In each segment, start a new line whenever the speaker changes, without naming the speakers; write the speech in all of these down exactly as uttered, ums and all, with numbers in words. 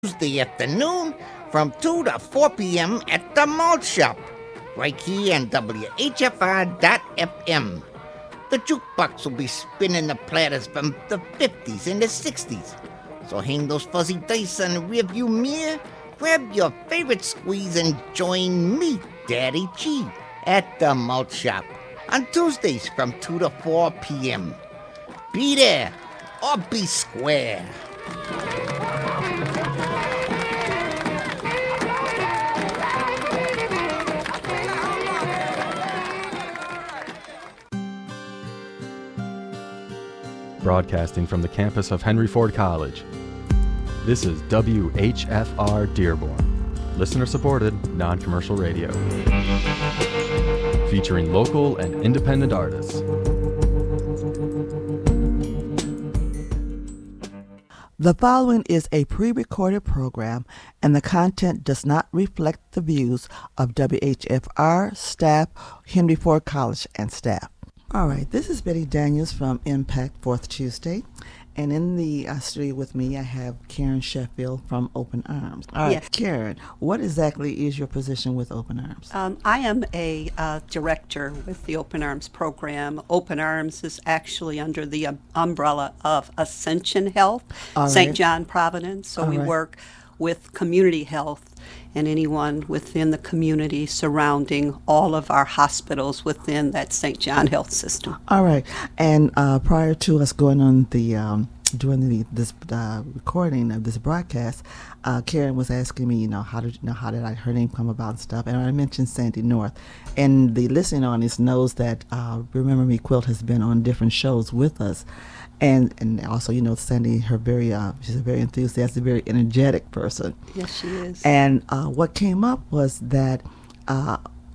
Tuesday afternoon from two to four p.m. at the Malt Shop, right here on W H F R dot F M. The jukebox will be spinning the platters from the fifties and the sixties. So hang those fuzzy dice on the rearview mirror, grab your favorite squeeze, and join me, Daddy G, at the Malt Shop on Tuesdays from two to four p.m. Be there or be square.
Broadcasting from the campus of Henry Ford College. This is W H F R Dearborn, listener-supported, non-commercial radio, featuring local and independent artists.
The following is a pre-recorded program, and the content does not reflect the views of W H F R staff, Henry Ford College, and staff. All right, this is Betty Daniels from Impact Fourth Tuesday, and in the uh, studio with me I have Karen Sheffield from Open Arms. All right,
Yes.
Karen, what exactly is your position with Open Arms?
Um, I am a uh, director with the Open Arms program. Open Arms is actually under the um, umbrella of Ascension Health,
All
Saint
right.
John Providence. So
All
we
right.
work with community health and anyone within the community surrounding all of our hospitals within that Saint John Health system.
All right, and uh, prior to us going on the um, doing the this uh, recording of this broadcast, uh, Karen was asking me, you know, how did you know how did I her name come about and stuff, and I mentioned Sandy North, and the listening audience knows that uh, Remember Me Quilt has been on different shows with us. And and also, you know, Sandy, her very, uh, she's a very enthusiastic, very energetic person.
Yes, she is.
And uh, what came up was that uh,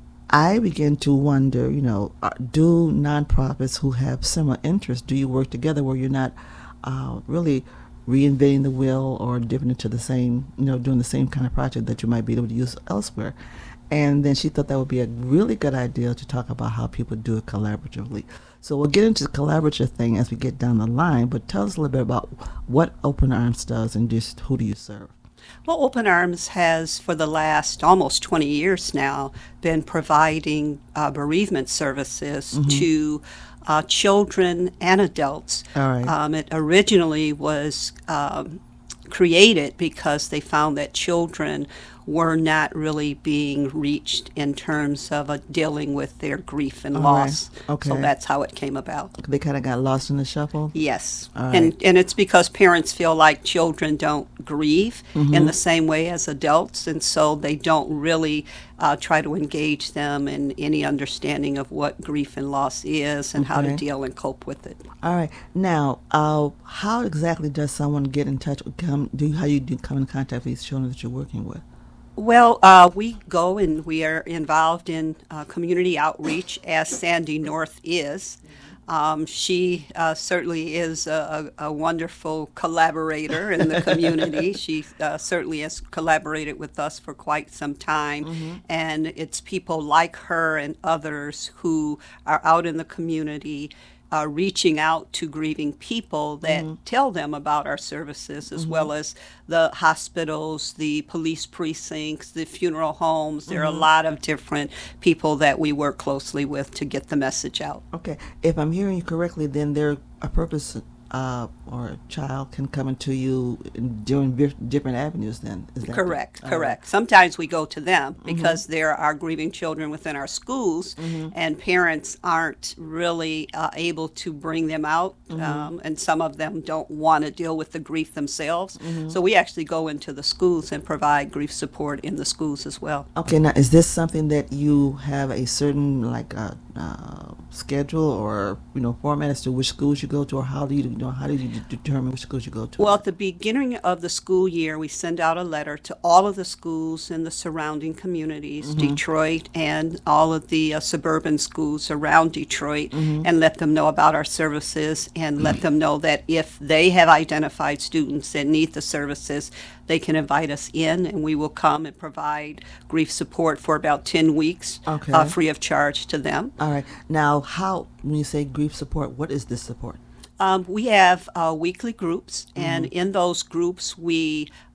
I began to wonder, you know, uh, do nonprofits who have similar interests, do you work together where you're not uh, really reinventing the wheel or dipping into the same, you know, doing the same kind of project that you might be able to use elsewhere? And then she thought that would be a really good idea to talk about how people do it collaboratively. So we'll get into the collaborative thing as we get down the line, but tell us a little bit about what Open Arms does and just who do you serve?
Well, Open Arms has, for the last almost twenty years now, been providing uh, bereavement services
Mm-hmm.
to uh, children and adults.
All right.
Um, it originally was um, created because they found that children were not really being reached in terms of uh, dealing with their grief and
All
loss.
right. Okay.
So that's how it came about.
They kind of got lost in the shuffle?
Yes,
All
and
right.
and it's because parents feel like children don't grieve
Mm-hmm.
in the same way as adults, and so they don't really uh, try to engage them in any understanding of what grief and loss is and how to
Okay.
deal and cope with it.
All right. Now, uh, how exactly does someone get in touch with, come, do how you do come in contact with these children that you're working with?
Well, uh, we go and we are involved in uh, community outreach, as Sandy North is. Um, she uh, certainly is a, a a wonderful collaborator in the community. She uh, certainly has collaborated with us for quite some time, and it's people like her and others who are out in the community uh, reaching out to grieving people that tell them about our services, as well as the hospitals, the police precincts, the funeral homes. There are a lot of different people that we work closely with to get the message out.
Okay. If I'm hearing you correctly, then there a purpose uh, or a child can come into you during vi- different avenues then. Is that
Correct,
all
correct.
right?
Sometimes we go to them because there are grieving children within our schools, and parents aren't really uh, able to bring them out, um, and some of them don't want to deal with the grief themselves. So we actually go into the schools and provide grief support in the schools as well.
Okay, now is this something that you have a certain like uh, uh, schedule or you know format as to which schools you go to, or how do you, you know how do you de- determine which schools you go to?
Well, at the beginning of the school year, we send out a letter to all of the schools in the surrounding communities, Detroit, and all of the uh, suburban schools around Detroit, and let them know about our services and let them know that if they have identified students that need the services, they can invite us in, and we will come and provide grief support for about ten weeks,
Okay.
uh, free of charge to them.
All right. Now, how when you say grief support, what is this support?
Um, we have uh, weekly groups, and in those groups, we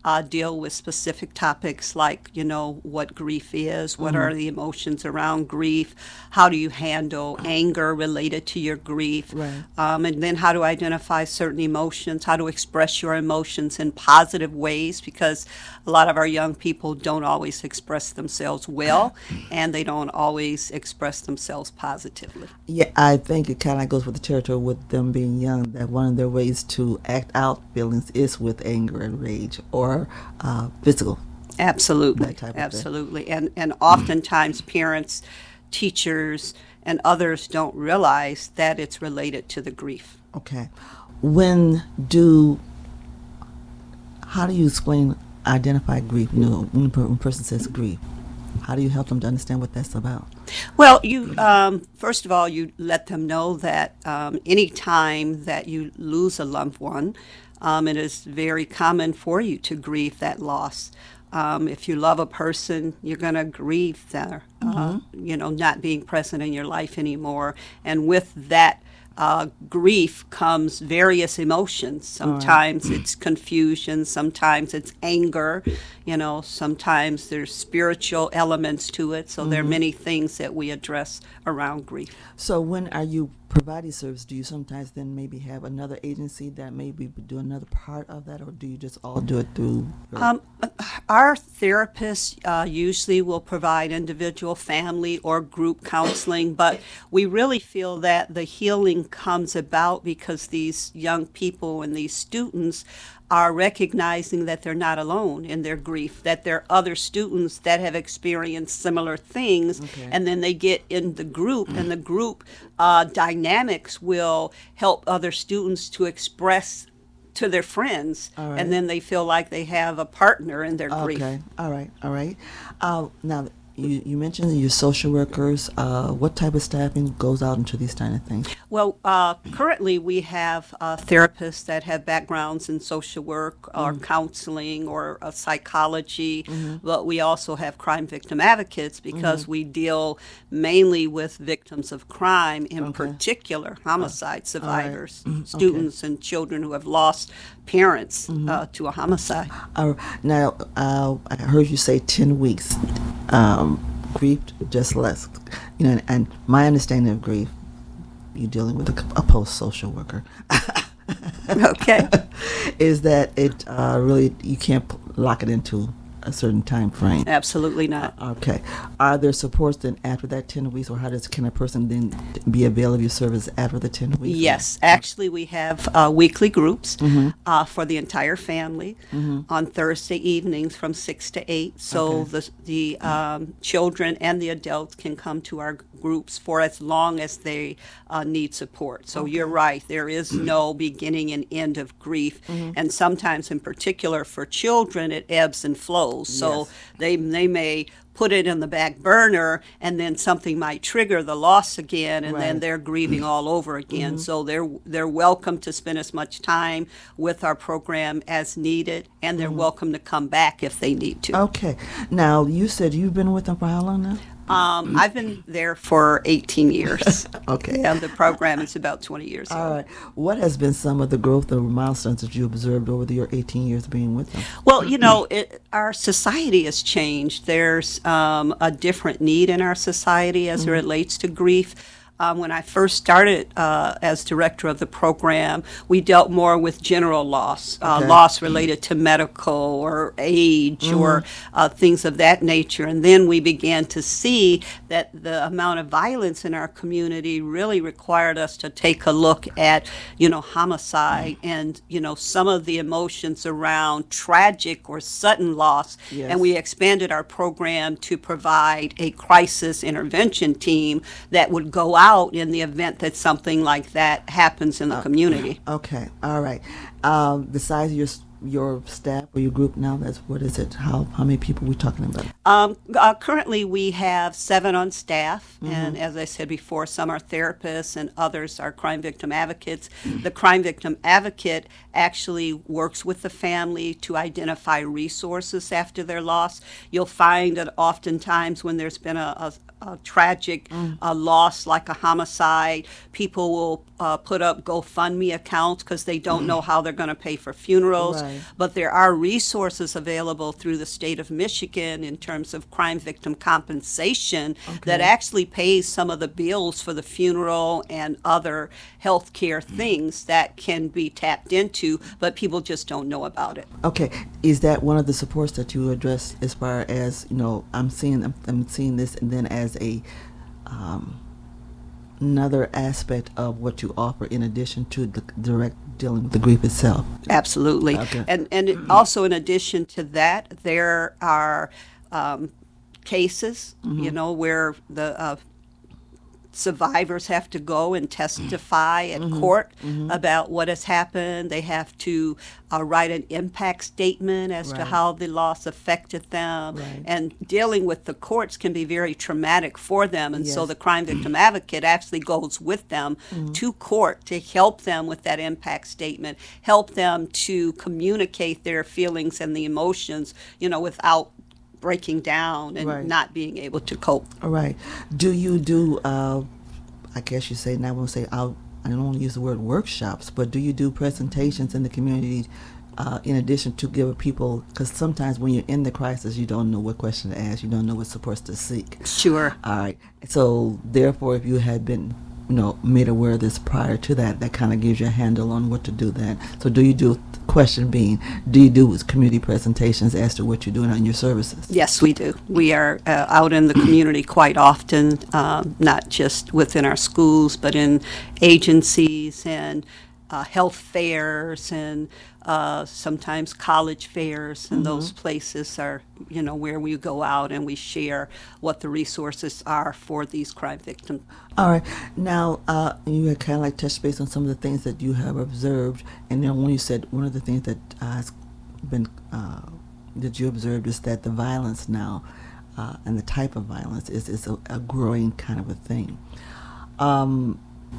uh, deal with specific topics like, you know, what grief is, what
Mm-hmm.
are the emotions around grief, how do you handle anger related to your grief,
Right.
um, and then how to identify certain emotions, how to express your emotions in positive ways, because a lot of our young people don't always express themselves well, and they don't always express themselves positively.
Yeah, I think it kind of goes with the territory with them being young, that one of their ways to act out feelings is with anger and rage or uh, physical.
Absolutely,
That type of thing.
absolutely. And, and oftentimes parents, teachers, and others don't realize that it's related to the grief.
Okay. When do, how do you explain, identify grief? You know, when a per- when a person says grief, how do you help them to understand what that's about?
Well, you um, first of all, you let them know that um, any time that you lose a loved one, um, it is very common for you to grieve that loss. Um, if you love a person, you're going to grieve their, uh, you know, not being present in your life anymore. And with that uh, grief comes various emotions. Sometimes it's confusion, sometimes it's anger, you know, sometimes there's spiritual elements to it. So there are many things that we address around grief.
So when are you providing service? Do you sometimes then maybe have another agency that maybe do another part of that, or do you just all do it through? Your,
Um, our therapists uh, usually will provide individual, family, or group counseling, but we really feel that the healing comes about because these young people and these students are recognizing that they're not alone in their grief, that there are other students that have experienced similar things,
Okay.
and then they get in the group, and the group uh, dynamics will help other students to express to their friends,
All right.
and then they feel like they have a partner in their grief.
okay, all right, all right. Uh, now you, you mentioned your social workers. Uh, what type of staffing goes out into these kind of things?
Well, uh, currently we have uh, therapists that have backgrounds in social work or counseling or uh, psychology, but we also have crime victim advocates because we deal mainly with victims of crime, in
Okay.
particular homicide survivors, students and children who have lost parents uh, to a homicide.
Uh, now, uh, I heard you say ten weeks. Um, grief just less. You know, and, and my understanding of grief, you're dealing with a, a post-social worker,
Okay.
is that it uh, really, you can't p- lock it into a certain time frame.
Absolutely not.
Okay. Are there supports then after that ten weeks, or how does can a person then be available of your service after the ten weeks?
Yes, actually, we have uh, weekly groups uh, for the entire family on Thursday evenings from six to eight. So
Okay.
the the um, children and the adults can come to our groups for as long as they uh, need support. So you're right, there is no beginning and end of grief, and sometimes, in particular, for children, it ebbs and flows. So
Yes.
they they may put it in the back burner, and then something might trigger the loss again, and then
Right.
they're grieving all over again. So they're they're welcome to spend as much time with our program as needed, and they're welcome to come back if they need to.
Okay. Now, you said you've been with them for how long now?
Um, I've been there for eighteen years.
Okay.
And the program is about twenty years
All
old.
right. What has been some of the growth or milestones that you observed over the, your eighteen years of being with them?
Well, you know, it, our society has changed. There's um, a different need in our society as it relates to grief. Um, when I first started uh, as director of the program, we dealt more with general loss, uh,
Okay.
loss related to medical or age or uh, things of that nature. And then we began to see that the amount of violence in our community really required us to take a look at, you know, homicide and, you know, some of the emotions around tragic or sudden loss.
Yes.
And we expanded our program to provide a crisis intervention team that would go out in the event that something like that happens in the community.
Okay. All right. Um, the size of your s- your staff or your group now, that's what is it? How how many people are we talking about?
Um, uh, currently, we have seven on staff, and as I said before, some are therapists and others are crime victim advocates. The crime victim advocate actually works with the family to identify resources after their loss. You'll find that oftentimes when there's been a, a a tragic mm. uh, loss like a homicide, people will uh, put up GoFundMe accounts because they don't mm. know how they're going to pay for funerals.
Right.
But there are resources available through the state of Michigan in terms of crime victim compensation okay. that actually pays some of the bills for the funeral and other health care mm. things that can be tapped into, but people just don't know about it.
Okay, is that one of the supports that you address as far as, you know, I'm seeing I'm, I'm seeing this, and then as a um, another aspect of what you offer in addition to the direct dealing with the grief itself?
Absolutely.
Okay.
And and it, also in addition to that, there are um, cases, mm-hmm. you know, where the uh, survivors have to go and testify at mm-hmm. court mm-hmm. about what has happened. They have to uh, write an impact statement as
right.
to how the loss affected them.
Right.
And dealing with the courts can be very traumatic for them. And
yes.
so the crime victim advocate actually goes with them mm-hmm. to court to help them with that impact statement, help them to communicate their feelings and the emotions, you know, without breaking down and
right.
not being able to cope.
All right. Do you do, uh, I guess you say, now I won't say, I'll, I don't want to use the word workshops, but do you do presentations in the community uh, in addition to give people, because sometimes when you're in the crisis, you don't know what question to ask, you don't know what supports to seek.
Sure.
All right. So therefore, if you had been, you know, made aware of this prior to that, that kind of gives you a handle on what to do then. So do you do, question being, do you do community presentations as to what you're doing on your services?
Yes, we do. We are uh, out in the community quite often, um, not just within our schools, but in agencies and uh, health fairs and uh, sometimes college fairs, and mm-hmm. those places are, you know, where we go out and we share what the resources are for these crime victims.
All right. Now, uh, you had kind of like touched base on some of the things that you have observed, and then when you said one of the things that uh, has been uh, that you observed is that the violence now uh, and the type of violence is is a, a growing kind of a thing. Um,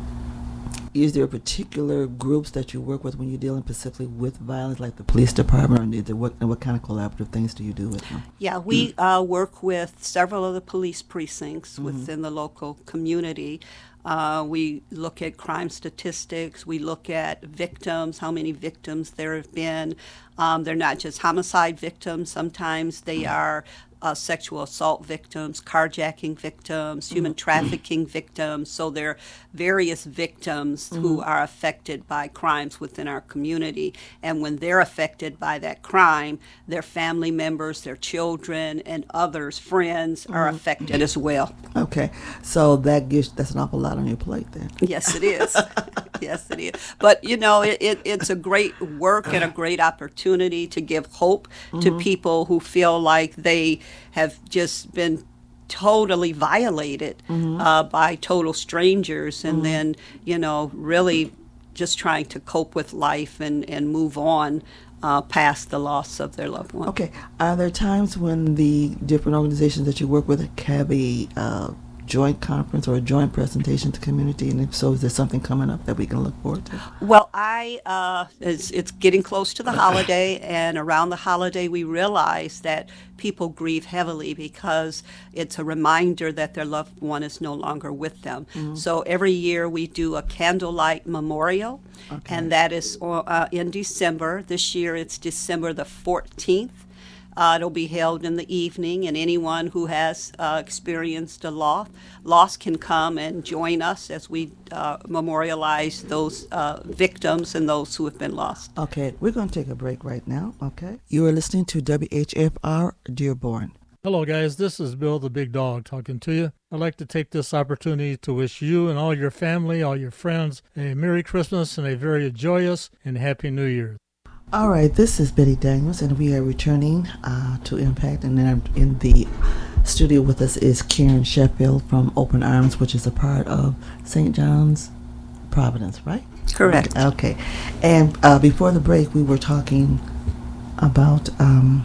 Is there particular groups that you work with when you're dealing specifically with violence, like the police department, or is there what, what kind of collaborative things do you do with them?
Yeah, we uh, work with several of the police precincts
mm-hmm.
within the local community. Uh, we look at crime statistics. We look at victims, how many victims there have been. Um, they're not just homicide victims. Sometimes they mm-hmm. are Uh, sexual assault victims, carjacking victims, human mm-hmm. trafficking victims. So there are various victims mm-hmm. who are affected by crimes within our community. And when they're affected by that crime, their family members, their children, and others, friends, mm-hmm. are affected as well.
Okay. So that gives, that's an awful lot on your plate then.
Yes, it is. Yes, it is. But, you know, it, it, it's a great work and a great opportunity to give hope mm-hmm. to people who feel like they have just been totally violated mm-hmm. uh, by total strangers, and mm-hmm. then, you know, really just trying to cope with life and, and move on uh, past the loss of their loved one.
Okay. Are there times when the different organizations that you work with have a uh, joint conference or a joint presentation to community, and if so, is there something coming up that we can look forward to?
Well, I uh, it's, it's getting close to the holiday, and around the holiday we realize that people grieve heavily because it's a reminder that their loved one is no longer with them. Mm-hmm. So every year we do a candlelight memorial, okay. and that is uh, in December. This year it's December the fourteenth. Uh, it'll be held in the evening, and anyone who has uh, experienced a loss, loss can come and join us as we uh, memorialize those uh, victims and those who have been lost.
Okay, we're going to take a break right now, okay? You are listening to W H F R Dearborn.
Hello, guys. This is Bill the Big Dog talking to you. I'd like to take this opportunity to wish you and all your family, all your friends, a Merry Christmas and a very joyous and Happy New Year.
All right, this is Betty Daniels, and we are returning uh, to Impact. And then in the studio with us is Karen Sheffield from Open Arms, which is a part of Saint John's Providence, right?
Correct.
Okay. And uh, before the break, we were talking about um,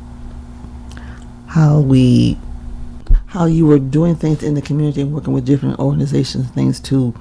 how we, how you were doing things in the community and working with different organizations, things to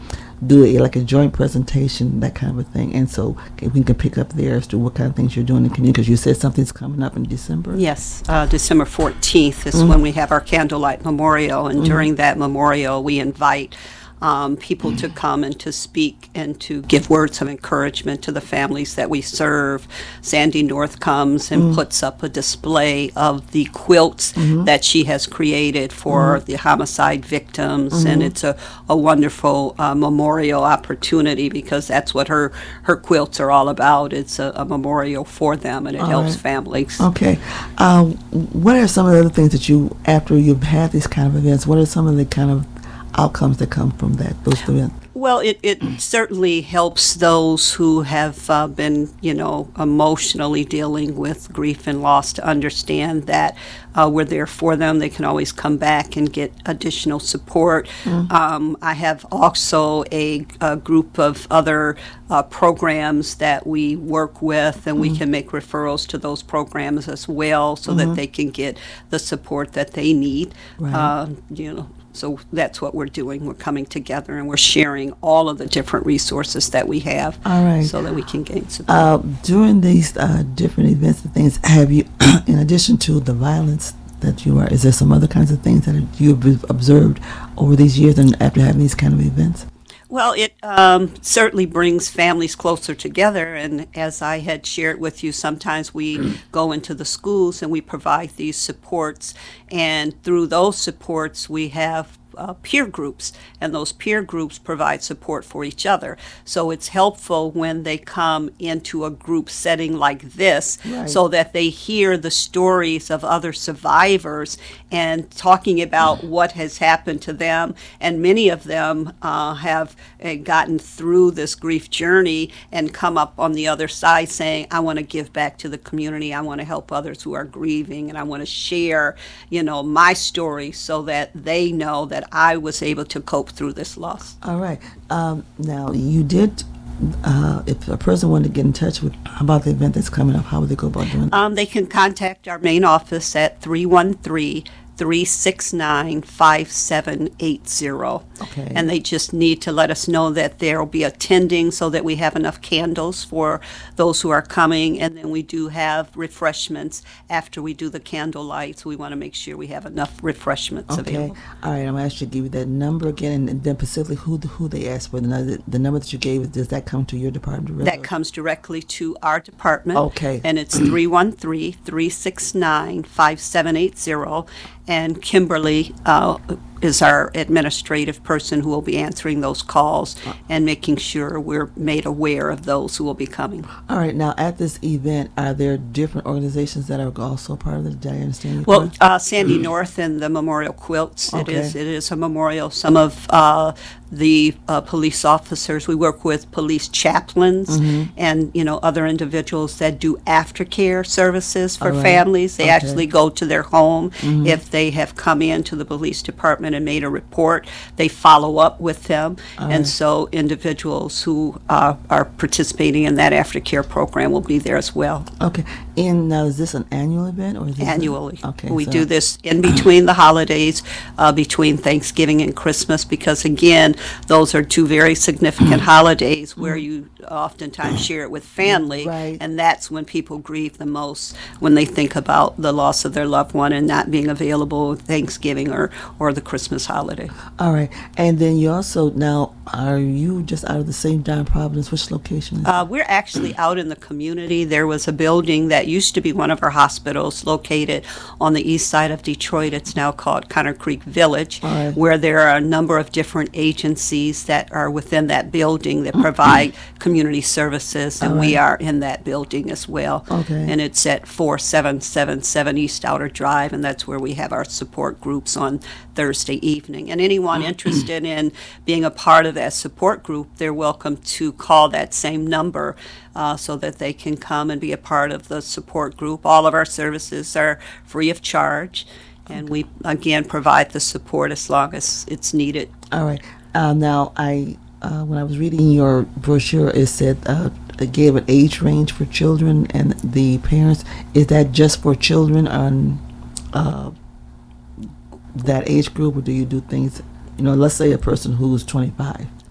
do a, like a joint presentation, that kind of a thing. And so okay, we can pick up there as to what kind of things you're doing in the community, because you said something's coming up in December.
Yes, uh, December fourteenth is
Mm-hmm.
when we have our candlelight memorial, and
Mhm.
during that memorial we invite um, people to come and to speak and to give words of encouragement to the families that we serve. Sandy North comes and
Mm.
puts up a display of the quilts
Mhm.
that she has created for
Mhm.
the homicide victims, and
Mhm.
it's a, a wonderful uh, memorial opportunity, because that's what her, her quilts are all about. It's a, a memorial for them, and it
All
helps
right.
families.
Okay. Uh, what are some of the other things that you, after you've had these kind of events, what are some of the kind of outcomes that come from that, those events?
Well, it, it certainly helps those who have uh, been, you know, emotionally dealing with grief and loss to understand that uh, we're there for them. They can always come back and get additional support. Um, I have also a, a group of other uh, programs that we work with, and we can make referrals to those programs as well, so that they can get the support that they need.
Right.
Uh, you know. So that's what we're doing. We're coming together and we're sharing all of the different resources that we have,
All right.
so that we can gain support.
Uh, during these uh, different events and things, have you, in addition to the violence that you are, is there some other kinds of things that you've observed over these years and after having these kind of events?
Well, it um, certainly brings families closer together, and as I had shared with you, sometimes we go into the schools and we provide these supports, and through those supports we have uh, peer groups, and those peer groups provide support for each other. So it's helpful when they come into a group setting like this,
Right.
so that they hear the stories of other survivors and talking about what has happened to them. And many of them uh, have uh, gotten through this grief journey and come up on the other side saying, I want to give back to the community, I want to help others who are grieving, and I want to share, you know, my story, so that they know that I was able to cope through this loss.
All right. Um, now, you did, uh, if a person wanted to get in touch with about the event that's coming up, how would they go about doing that?
Um, they can contact our main office at three one three, three six nine, five seven eight zero.
Okay.
And they just need to let us know that they'll be attending, so that we have enough candles for those who are coming. And then we do have refreshments after we do the candle lights. We want to make sure we have enough refreshments
Okay.
available.
All right. I'm going to ask you to give you that number again, and, and then specifically who the, who they asked for. The, number- the number that you gave, does that come to your department directly?
That comes directly to our department.
Okay.
And it's three one three, three six nine, five seven eight zero. And Kimberly uh, is our administrative person who will be answering those calls and making sure we're made aware of those who will be coming.
All right. Now, at this event, are there different organizations that are also part of it? Did I understand you
Well,
correct?
uh, Sandy North and the Memorial Quilts, it
Okay.
is it is a memorial. Some of uh, the uh, police officers, we work with police chaplains
Mm-hmm.
and, you know, other individuals that do aftercare services for
All right.
families. They
Okay.
actually go to their home.
Mhm.
If they have come into the police department and made a report, they follow up with them.
All
And
right.
so individuals who uh, are participating in that aftercare program will be there as well.
Okay. And now, is this an annual event or is this a-
Annually.
Okay.
We
so-
do this in between the holidays, uh, between Thanksgiving and Christmas, because again, those are two very significant holidays where you oftentimes share it with family.
Right.
And that's when people grieve the most, when they think about the loss of their loved one and not being available Thanksgiving or, or the Christmas holiday.
All right. And then you also, now, are you just out of the same John Providence? Which location is
Uh, we're actually out in the community. There was a building that used to be one of our hospitals located on the east side of Detroit. It's now called Connor Creek Village,
All right.
where there are a number of different agencies that are within that building that provide community services, and
All
we
right.
are in that building as well.
Okay.
And it's at four seven seven seven East Outer Drive, and that's where we have our support groups on Thursday evening. And anyone interested in being a part of that support group, they're welcome to call that same number uh, so that they can come and be a part of the support group. All of our services are free of charge, and we, again, provide the support as long as it's needed.
All right. Uh, now, I uh, when I was reading your brochure, it said uh, it gave an age range for children and the parents. Is that just for children on uh, that age group, or do you do things? You know, let's say a person who's twenty-five.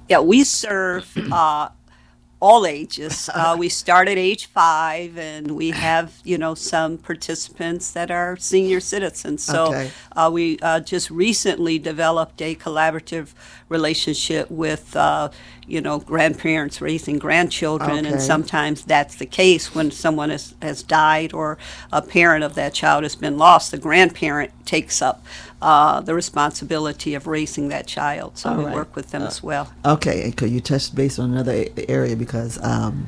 Yeah, we serve uh, all ages. Uh, we start at age five, and we have, you know, some participants that are senior citizens. So
Okay.
uh, we uh, just recently developed a collaborative relationship with, uh, you know, grandparents raising grandchildren,
Okay.
and sometimes that's the case when someone has, has died or a parent of that child has been lost. The grandparent takes up uh, the responsibility of raising that child. So
All
we
right.
work with them as well.
Okay, because you touched base on another a- area because um,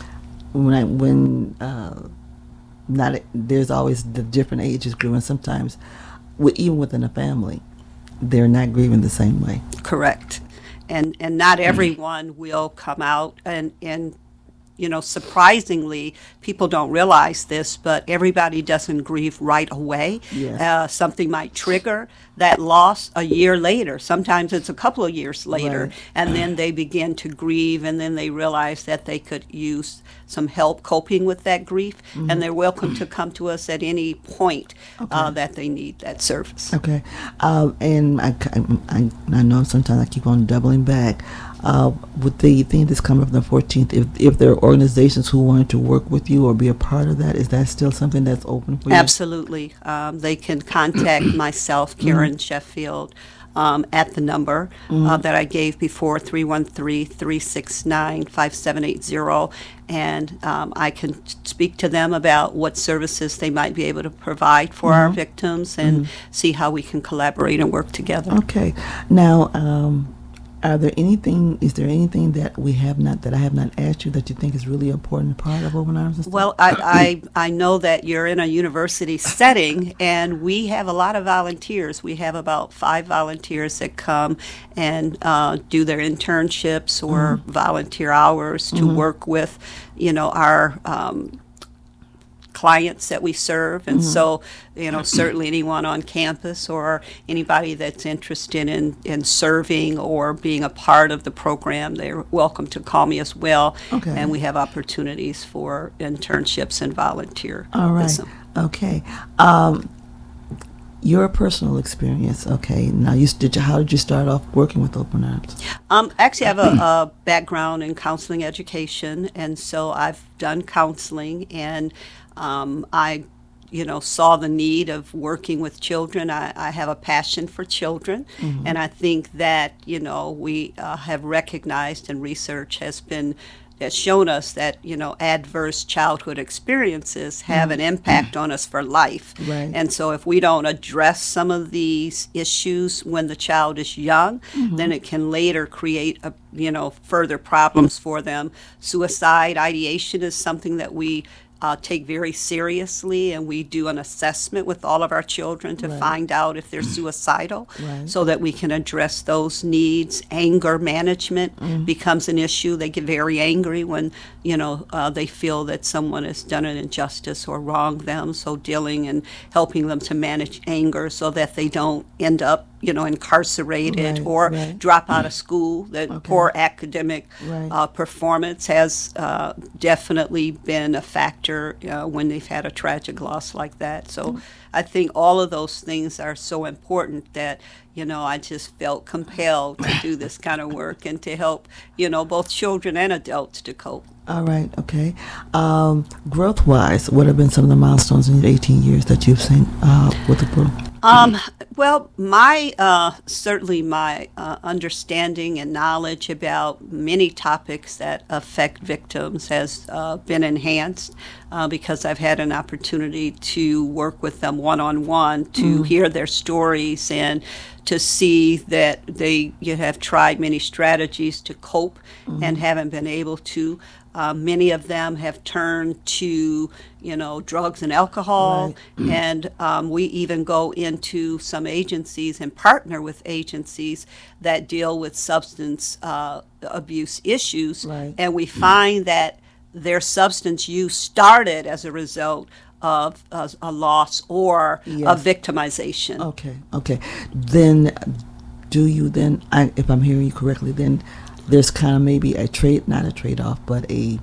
when I when uh, not there's always the different ages group, and sometimes with, even within a family, they're not grieving the same way.
Correct. And and not everyone will come out and and you know, surprisingly, people don't realize this, but everybody doesn't grieve right away.
Yes.
Uh, something might trigger that loss a year later. Sometimes it's a couple of years later,
Right.
and then they begin to grieve, and then they realize that they could use some help coping with that grief, and they're welcome to come to us at any point uh,
Okay.
that they need that service.
Okay, um, and I, I, I know sometimes I keep on doubling back. Uh, with the thing that's coming up on the fourteenth, if if there are organizations who want to work with you or be a part of that, is that still something that's open for you?
Absolutely. Um, they can contact myself, Karen Sheffield, um, at the number uh, that I gave before, three one three, three six nine, five seven eight zero. And um, I can speak to them about what services they might be able to provide for our victims and see how we can collaborate and work together.
Okay. Now, um, are there anything? Is there anything that we have not that I have not asked you that you think is really important part of Open Arms and stuff?
Well, I, I, I know that you're in a university setting, and we have a lot of volunteers. We have about five volunteers that come and uh, do their internships or volunteer hours to work with, you know, our um, clients that we serve. And so, you know, certainly anyone on campus or anybody that's interested in, in serving or being a part of the program, they're welcome to call me as well.
Okay.
And we have opportunities for internships and volunteer.
All right. Okay. Um, your personal experience. Okay. Now, you did. You, how did you start off working with Open Arms?
Um, actually, I have a, a background in counseling education, and so I've done counseling, and um, I, you know, saw the need of working with children. I, I have a passion for children, and I think that, you know, we uh, have recognized, and research has been has shown us that, you know, adverse childhood experiences have an impact on us for life.
Right.
And so if we don't address some of these issues when the child is young, then it can later create, a, you know, further problems for them. Suicide ideation is something that we uh, take very seriously, and we do an assessment with all of our children to
Right.
find out if they're suicidal,
Right.
so that we can address those needs. Anger management becomes an issue. They get very angry when, you know, uh, they feel that someone has done an injustice or wronged them. So dealing and helping them to manage anger so that they don't end up, you know, incarcerated
Right,
or
right.
drop out of school. That
Okay.
poor academic
Right.
uh, performance has uh, definitely been a factor uh, when they've had a tragic loss like that. So I think all of those things are so important that, you know, I just felt compelled to do this kind of work and to help, you know, both children and adults to cope.
All right. Okay. Um, growth-wise, what have been some of the milestones in your eighteen years that you've seen uh, with the group?
Um, well, my uh, certainly my uh, understanding and knowledge about many topics that affect victims has uh, been enhanced uh, because I've had an opportunity to work with them one-on-one to hear their stories and to see that they you have tried many strategies to cope and haven't been able to. Uh, many of them have turned to, you know, drugs and alcohol, and um, we even go into some agencies and partner with agencies that deal with substance uh, abuse issues,
Right.
and we find that their substance use started as a result of uh, a loss or a
Yes.
victimization.
Okay. Okay. Then, do you then, I, if I'm hearing you correctly, then there's kind of maybe a trade, not a trade-off, but a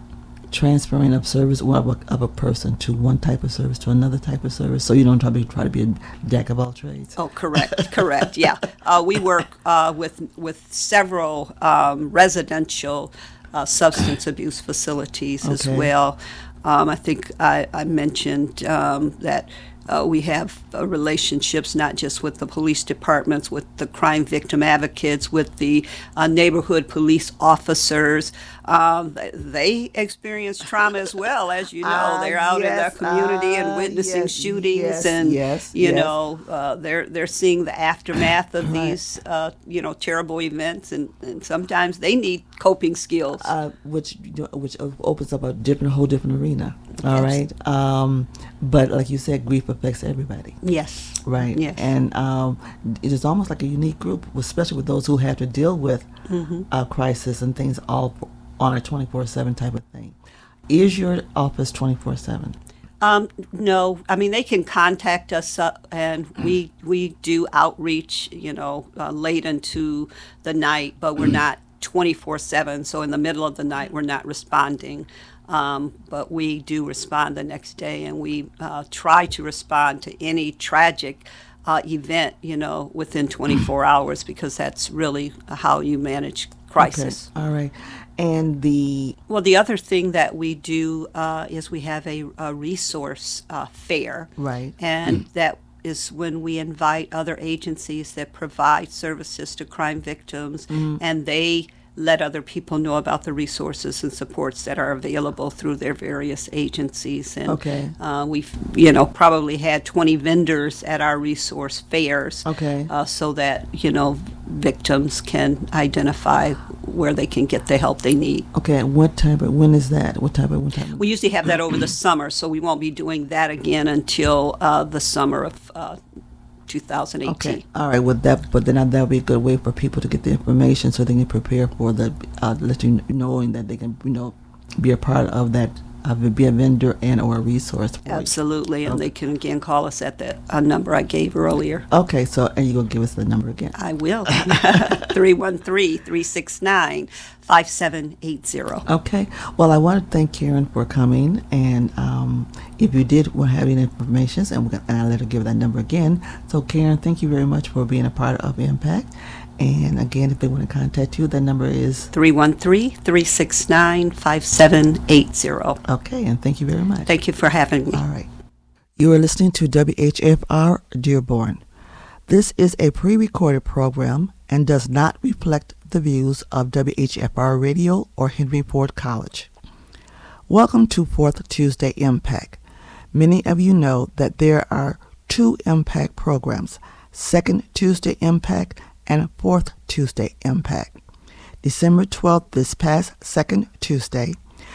transferring of service of a, of a person to one type of service to another type of service, so you don't try to be, try to be a jack of all trades.
Oh, correct, correct. Yeah, uh, we work uh, with with several um, residential uh, substance abuse facilities as
Okay.
well. Um, I think I, I mentioned um, that. Uh, we have uh, relationships not just with the police departments, with the crime victim advocates, with the uh, neighborhood police officers. Um, th- they experience trauma as well, as you know.
Ah,
they're out in their
yes,
community and
ah,
witnessing
yes,
shootings,
yes,
and
yes,
you
yes.
know uh, they're they're seeing the aftermath of
Right.
these uh, you know terrible events, and, and sometimes they need coping skills.
Uh, which you know, which opens up a different, whole different arena. All
Yes.
right, um, but like you said, grief affects everybody.
Yes.
Right.
Yes.
And um, it is almost like a unique group, especially with those who have to deal with
Mm-hmm.
a crisis and things all on a twenty-four seven type of thing. Is your office twenty-four seven?
Um, no, I mean they can contact us, uh, and we we do outreach, you know, uh, late into the night, but we're not twenty-four seven. So in the middle of the night, we're not responding. Um, but we do respond the next day, and we uh, try to respond to any tragic uh, event, you know, within twenty-four hours, because that's really how you manage crisis.
Okay. All right. And the
Well, the other thing that we do uh, is we have a, a resource uh, fair.
Right.
And that is when we invite other agencies that provide services to crime victims, and they let other people know about the resources and supports that are available through their various agencies. And
Okay.
uh, we've, you know, probably had twenty vendors at our resource fairs.
Okay.
Uh, so that, you know, victims can identify where they can get the help they need.
okay, what type of when is that? What type of what type of,
We usually have that over the summer, so we won't be doing that again until uh, the summer of uh, two thousand eighteen.
Okay, all right. With that, but then that would be a good way for people to get the information so they can prepare for the uh, let you knowing that they can you know be a part of that, uh, be a vendor and or a resource. For you.
Absolutely, and
Okay.
they can again call us at the uh, number I gave earlier.
Okay, so and you gonna give us the number again?
I will. three one three, three six nine, five seven eight zero.
Okay. Well, I want to thank Karen for coming, and um, if you did want to have any information, and, we're gonna, and I'll let her give that number again. So, Karen, thank you very much for being a part of Impact. And again, if they want to contact you, that number is
three one three, three six nine, five seven eight zero.
okay. And thank you very much.
Thank you for having me.
All right. You are listening to W H F R Dearborn. This is a pre-recorded program and does not reflect the views of W H F R Radio or Henry Ford College. Welcome to Fourth Tuesday Impact. Many of you know that there are two Impact programs, Second Tuesday Impact and Fourth Tuesday Impact. December twelfth, this past Second Tuesday,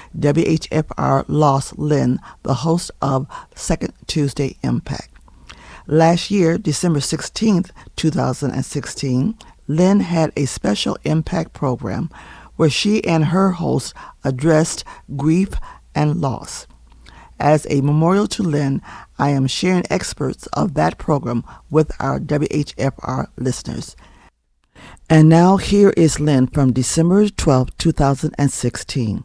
W H F R lost Lynn, the host of Second Tuesday Impact. Last year, December sixteenth, two thousand sixteen, Lynn had a special impact program where she and her host addressed grief and loss. As a memorial to Lynn, I am sharing excerpts of that program with our W H F R listeners. And now here is Lynn from December twelfth, two thousand sixteen.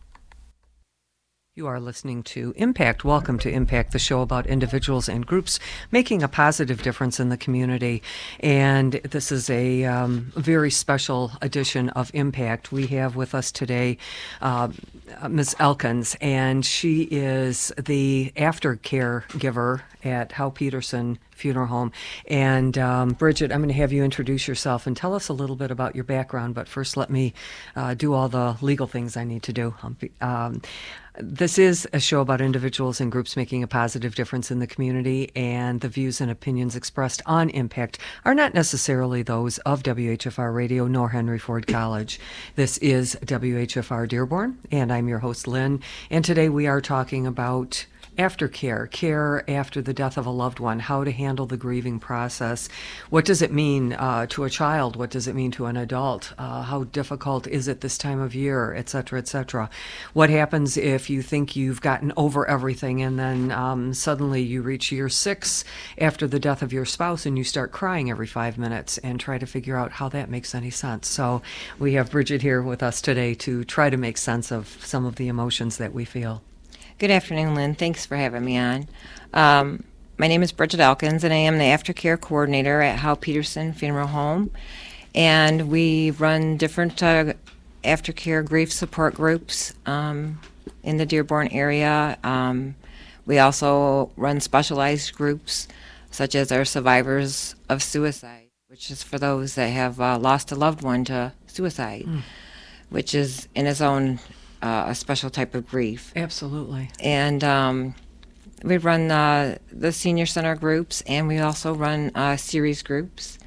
You are listening to Impact. Welcome to Impact, the show about individuals and groups making a positive difference in the community. And this is a um, very special edition of Impact. We have with us today uh, Miz Elkins, and she is the aftercare giver at Howe Peterson Funeral Home. And um, Bridget, I'm going to have you introduce yourself and tell us a little bit about your background. But first, let me uh, do all the legal things I need to do. Um, This is a show about individuals and groups making a positive difference in the community, and the views and opinions expressed on Impact are not necessarily those of W H F R Radio nor Henry Ford College. This is W H F R Dearborn, and I'm your host, Lynn, and today we are talking about aftercare, care after the death of a loved one, how to handle the grieving process. What does it mean uh, to a child? What does it mean to an adult? Uh, how difficult is it this time of year, et cetera, et cetera? What happens if you think you've gotten over everything and then um, suddenly you reach year six after the death of your spouse and you start crying every five minutes and try to figure out how that makes any sense? So we have Bridget here with us today to try to make sense of some of the emotions that we feel.
Good afternoon, Lynn. Thanks for having me on. Um, my name is Bridget Elkins, and I am the aftercare coordinator at Hal Peterson Funeral Home. And we run different uh, aftercare grief support groups um, in the Dearborn area. Um, we also run specialized groups, such as our Survivors of Suicide, which is for those that have uh, lost a loved one to suicide, mm. which is in its own Uh, a special type of grief.
Absolutely.
And um, we run uh, the senior center groups, and we also run uh, series groups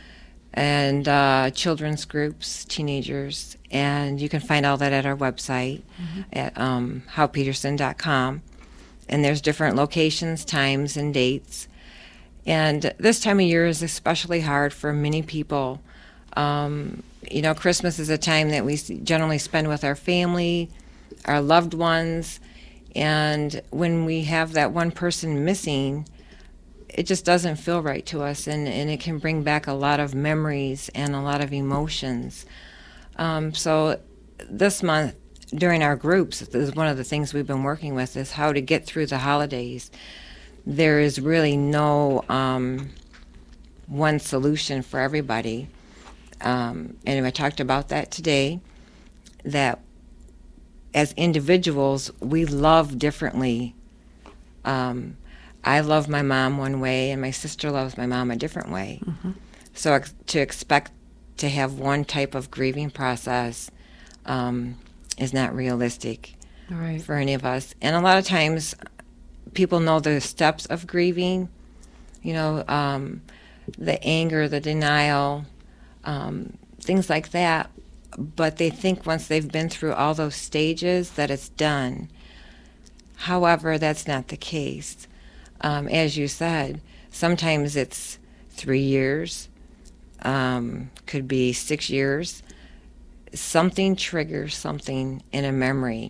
and uh, children's groups, teenagers, and you can find all that at our website mm-hmm. at um, how peterson dot com. And there's different locations, times, and dates. And this time of year is especially hard for many people. Um, you know, Christmas is a time that we generally spend with our family, our loved ones, and when we have that one person missing, it just doesn't feel right to us, and, and it can bring back a lot of memories and a lot of emotions. Um, so this month, during our groups, this is one of the things we've been working with, is how to get through the holidays. There is really no um, one solution for everybody. Um, and I talked about that today, that as individuals, we love differently. Um, I love my mom one way, and my sister loves my mom a different way. Mm-hmm. So ex- to expect to have one type of grieving process um, is not realistic
right.
for any of us. And a lot of times, people know the steps of grieving, you know, um, the anger, the denial, Um, things like that, but they think once they've been through all those stages that it's done. However, that's not the case. Um, as you said, sometimes it's three years, um, could be six years. Something triggers something in a memory,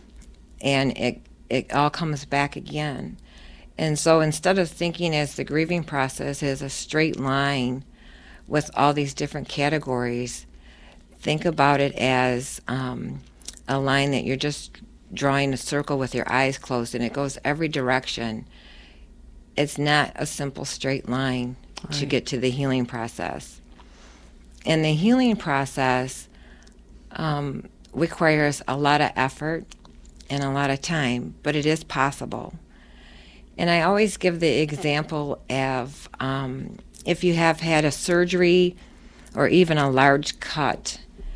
and it, it all comes back again. And so instead of thinking as the grieving process is a straight line with all these different categories, think about it as um, a line that you're just drawing a circle with your eyes closed, and it goes every direction. It's not a simple straight line right. to get to the healing process. And the healing process um, requires a lot of effort and a lot of time, but it is possible. And I always give the example of um, if you have had a surgery or even a large cut,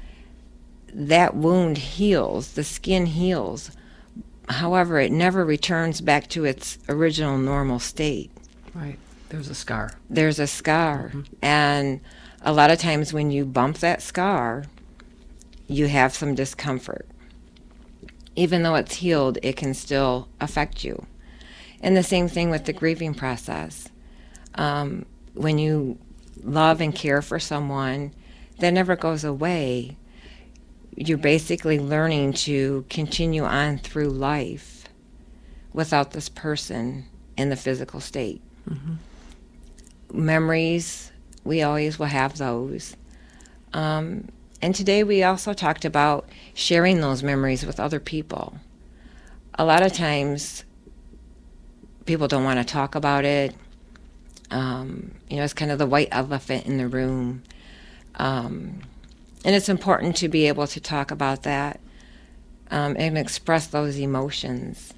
that wound heals, the skin heals. However, it never returns back to its original normal state.
Right. There's a scar.
There's a scar. Mm-hmm. And a lot of times when you bump that scar, you have some discomfort. Even though it's healed, it can still affect you. And the same thing with the grieving process. Um, when you love and care for someone, that never goes away. You're basically learning to continue on through life without this person in the physical state. Mm-hmm. Memories, we always will have those. Um, and today we also talked about sharing those memories with other people. A lot of times people don't want to talk about it. Um, you know, it's kind of the white elephant in the room. Um, and it's important to be able to talk about that um, and express those emotions.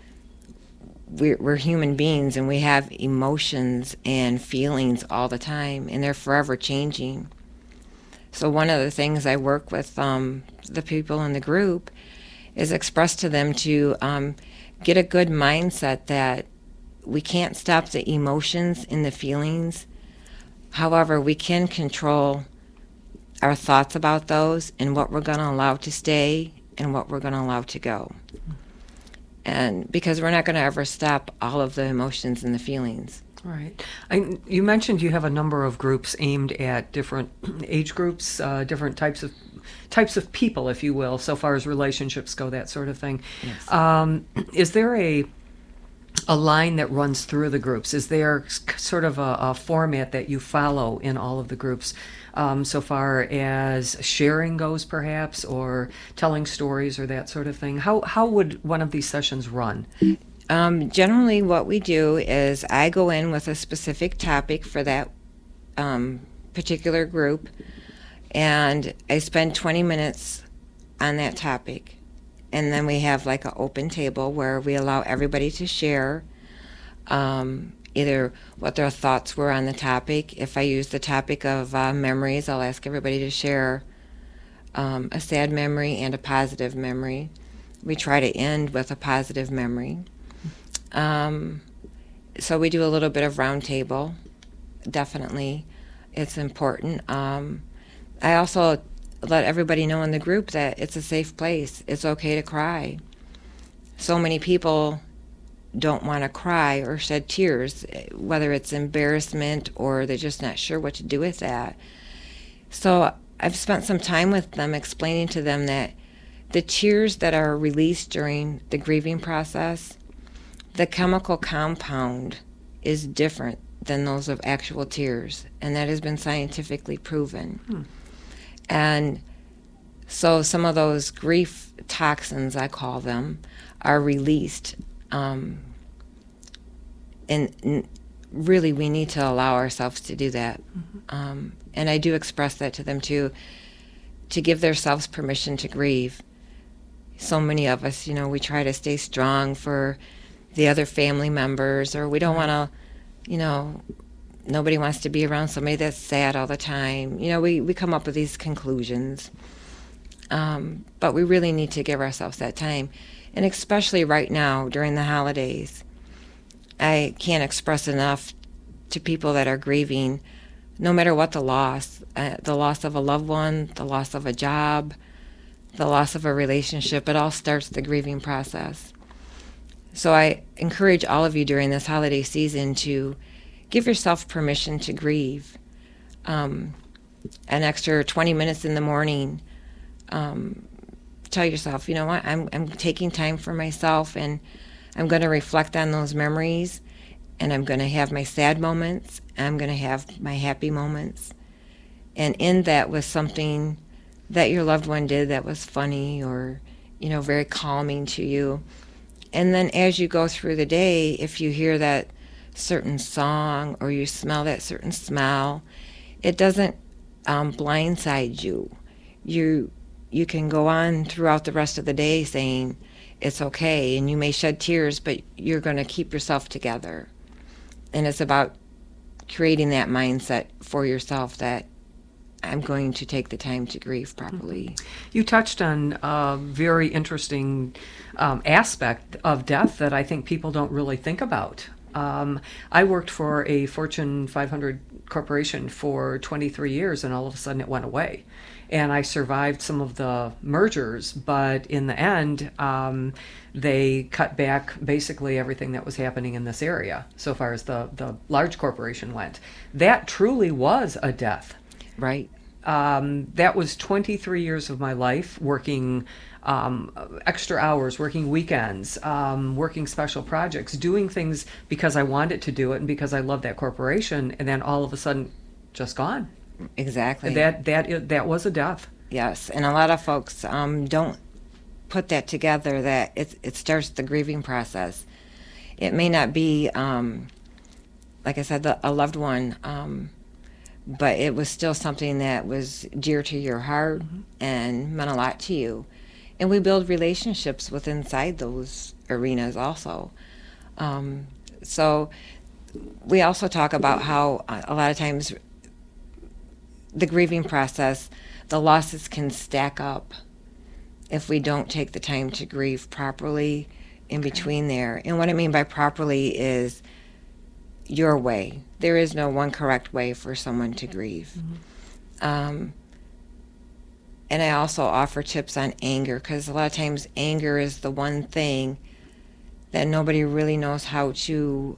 We're, we're human beings, and we have emotions and feelings all the time, and they're forever changing. So one of the things I work with um, the people in the group is express to them to um, get a good mindset that we can't stop the emotions and the feelings. However, we can control our thoughts about those and what we're going to allow to stay and what we're going to allow to go. And because we're not going to ever stop all of the emotions and the feelings.
Right. I, you mentioned you have a number of groups aimed at different age groups, uh, different types of types of people, if you will, so far as relationships go, that sort of thing.
Yes.
Um, is there a a line that runs through the groups? Is there s- sort of a, a format that you follow in all of the groups, um, so far as sharing goes, perhaps, or telling stories or that sort of thing? How how would one of these sessions run?
Um, generally, what we do is I go in with a specific topic for that um, particular group, and I spend twenty minutes on that topic. And then we have like an open table where we allow everybody to share um, either what their thoughts were on the topic. If I use the topic of uh, memories, I'll ask everybody to share um, a sad memory and a positive memory. We try to end with a positive memory. Um, so we do a little bit of round table. Definitely, it's important. Um, I also let everybody know in the group that it's a safe place. It's okay to cry. So many people don't want to cry or shed tears, whether it's embarrassment or they're just not sure what to do with that. So I've spent some time with them explaining to them that the tears that are released during the grieving process, the chemical compound is different than those of actual tears, and that has been scientifically proven. Hmm. And so some of those grief toxins, I call them, are released. Um, and, and really, we need to allow ourselves to do that. Mm-hmm. Um, and I do express that to them, too, to give themselves permission to grieve. So many of us, you know, we try to stay strong for the other family members, or we don't want to, you know, nobody wants to be around somebody that's sad all the time. You know, we, we come up with these conclusions. Um, but we really need to give ourselves that time. And especially right now, during the holidays, I can't express enough to people that are grieving, no matter what the loss, uh, the loss of a loved one, the loss of a job, the loss of a relationship, it all starts the grieving process. So I encourage all of you during this holiday season to give yourself permission to grieve. Um, an extra twenty minutes in the morning, um, tell yourself, you know what, I'm, I'm taking time for myself, and I'm going to reflect on those memories, and I'm going to have my sad moments, and I'm going to have my happy moments. And end that with something that your loved one did that was funny or, you know, very calming to you. And then as you go through the day, if you hear that certain song or you smell that certain smell, it doesn't um, blindside you. You you can go on throughout the rest of the day saying it's okay, and you may shed tears, but you're going to keep yourself together. And it's about creating that mindset for yourself that I'm going to take the time to grieve properly.
You touched on a very interesting um, aspect of death that I think people don't really think about. Um, I worked for a Fortune five hundred corporation for twenty-three years, and all of a sudden it went away. And I survived some of the mergers, but in the end, um, they cut back basically everything that was happening in this area, so far as the, the large corporation went. That truly was a death.
Right.
Um, that was twenty-three years of my life working um, extra hours, working weekends, um, working special projects, doing things because I wanted to do it and because I loved that corporation, and then all of a sudden, just gone.
Exactly.
That that that was a death.
Yes, and a lot of folks um, don't put that together, that it, it starts the grieving process. It may not be, um, like I said, the, a loved one, um, but it was still something that was dear to your heart mm-hmm. and meant a lot to you. And we build relationships with inside those arenas also. Um, so we also talk about how a lot of times the grieving process, the losses can stack up if we don't take the time to grieve properly in okay. between there. And what I mean by properly is your way. There is no one correct way for someone to grieve. Mm-hmm. Um, and I also offer tips on anger, because a lot of times anger is the one thing that nobody really knows how to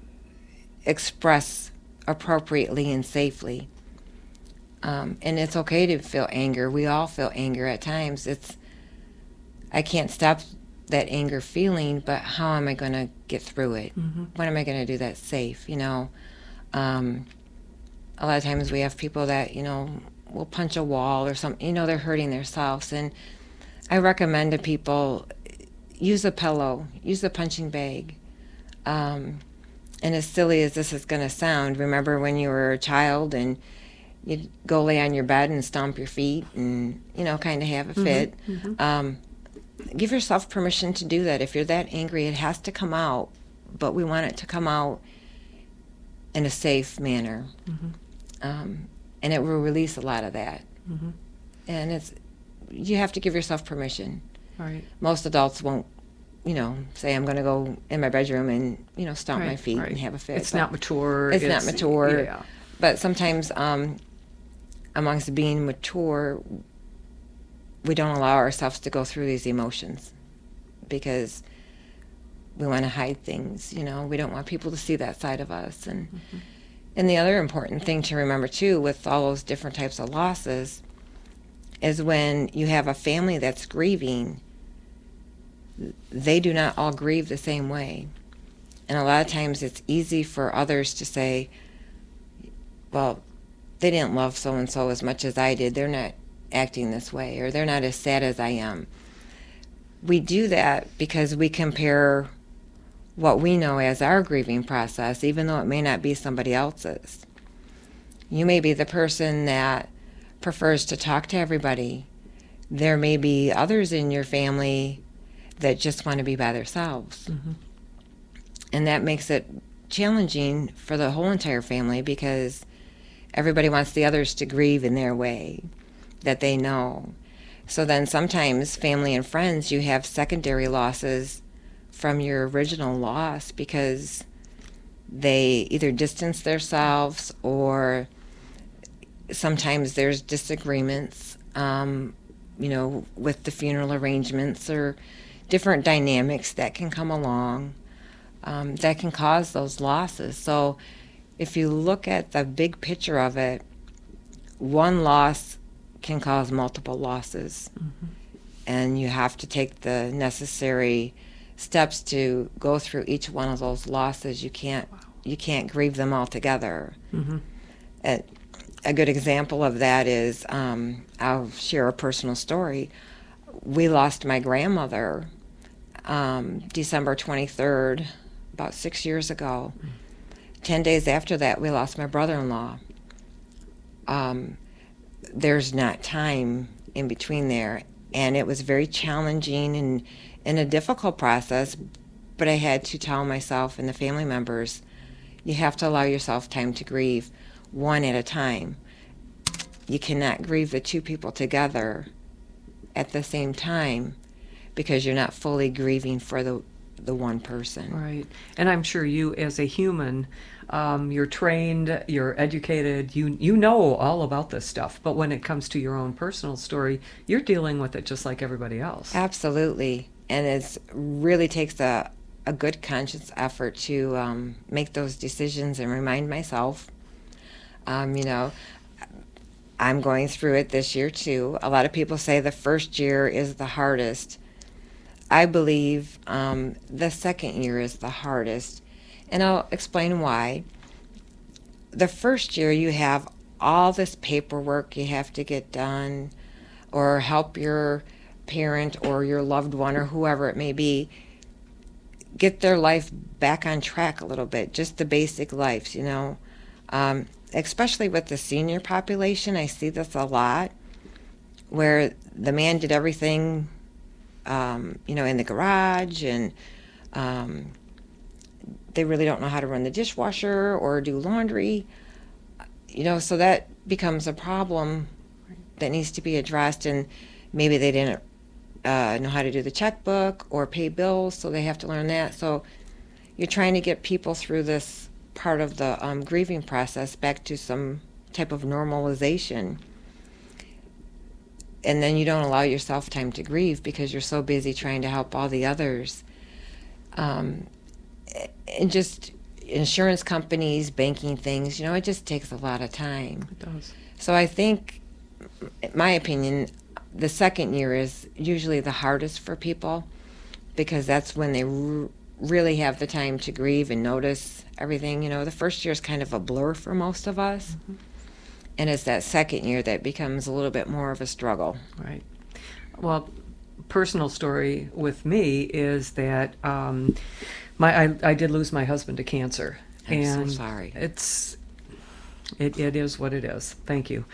express appropriately and safely. Um, and it's okay to feel anger. We all feel anger at times. It's I can't stop that anger feeling, but how am I going to get through it? Mm-hmm. What am I going to do that's safe? You know, um, a lot of times we have people that, you know, will punch a wall or something. You know, they're hurting themselves. And I recommend to people, use a pillow, use a punching bag. Um, and as silly as this is going to sound, remember when you were a child and you'd go lay on your bed and stomp your feet and, you know, kind of have a fit. Mm-hmm, mm-hmm. Um, give yourself permission to do that. If you're that angry, it has to come out, but we want it to come out in a safe manner. Mm-hmm. Um, and it will release a lot of that. Mm-hmm. And it's you have to give yourself permission.
Right.
Most adults won't, you know, say I'm going to go in my bedroom and, you know, stomp
right,
my feet
right.
and have a fit.
It's not mature.
It's,
it's
not mature.
Yeah.
But sometimes um, amongst being mature, we don't allow ourselves to go through these emotions because we want to hide things, you know. We don't want people to see that side of us. And mm-hmm. and the other important thing to remember, too, with all those different types of losses is when you have a family that's grieving, they do not all grieve the same way. And a lot of times it's easy for others to say, well, they didn't love so-and-so as much as I did. They're not acting this way, or they're not as sad as I am. We do that because we compare what we know as our grieving process, even though it may not be somebody else's. You may be the person that prefers to talk to everybody. There may be others in your family that just want to be by themselves. Mm-hmm. And that makes it challenging for the whole entire family because everybody wants the others to grieve in their way that they know. So then sometimes family and friends, you have secondary losses from your original loss because they either distance themselves or sometimes there's disagreements, um, you know, with the funeral arrangements or different dynamics that can come along um, that can cause those losses. So if you look at the big picture of it, one loss can cause multiple losses. Mm-hmm. And you have to take the necessary steps to go through each one of those losses. You can't wow. you can't grieve them all together. Mm-hmm. A, a good example of that is, um, I'll share a personal story. We lost my grandmother um, December twenty-third, about six years ago. Mm-hmm. Ten days after that, we lost my brother-in-law. Um, there's not time in between there, and it was very challenging and, and a difficult process, but I had to tell myself and the family members, you have to allow yourself time to grieve one at a time. You cannot grieve the two people together at the same time because you're not fully grieving for the the one person.
Right. And I'm sure you as a human, um, you're trained, you're educated, you you know all about this stuff. But when it comes to your own personal story, you're dealing with it just like everybody else.
Absolutely. And it really takes a, a good conscious effort to um, make those decisions and remind myself, um, you know, I'm going through it this year too. A lot of people say the first year is the hardest. I believe um, the second year is the hardest, and I'll explain why. The first year you have all this paperwork you have to get done or help your parent or your loved one or whoever it may be get their life back on track a little bit, just the basic lives, you know. Um, especially with the senior population, I see this a lot, where the man did everything Um, you know, in the garage, and um, they really don't know how to run the dishwasher or do laundry, you know, so that becomes a problem that needs to be addressed, and maybe they didn't uh, know how to do the checkbook or pay bills, so they have to learn that. So you're trying to get people through this part of the um, grieving process back to some type of normalization. And then you don't allow yourself time to grieve because you're so busy trying to help all the others. um, and just insurance companies, banking things, you know, it just takes a lot of time.
It does.
So I think, in my opinion, the second year is usually the hardest for people because that's when they r- really have the time to grieve and notice everything. You know, the first year is kind of a blur for most of us. Mm-hmm. And it's that second year that becomes a little bit more of a struggle.
Right. Well, personal story with me is that um, my I, I did lose my husband to cancer.
I'm
and
so sorry.
It's it, it is what it is. Thank you.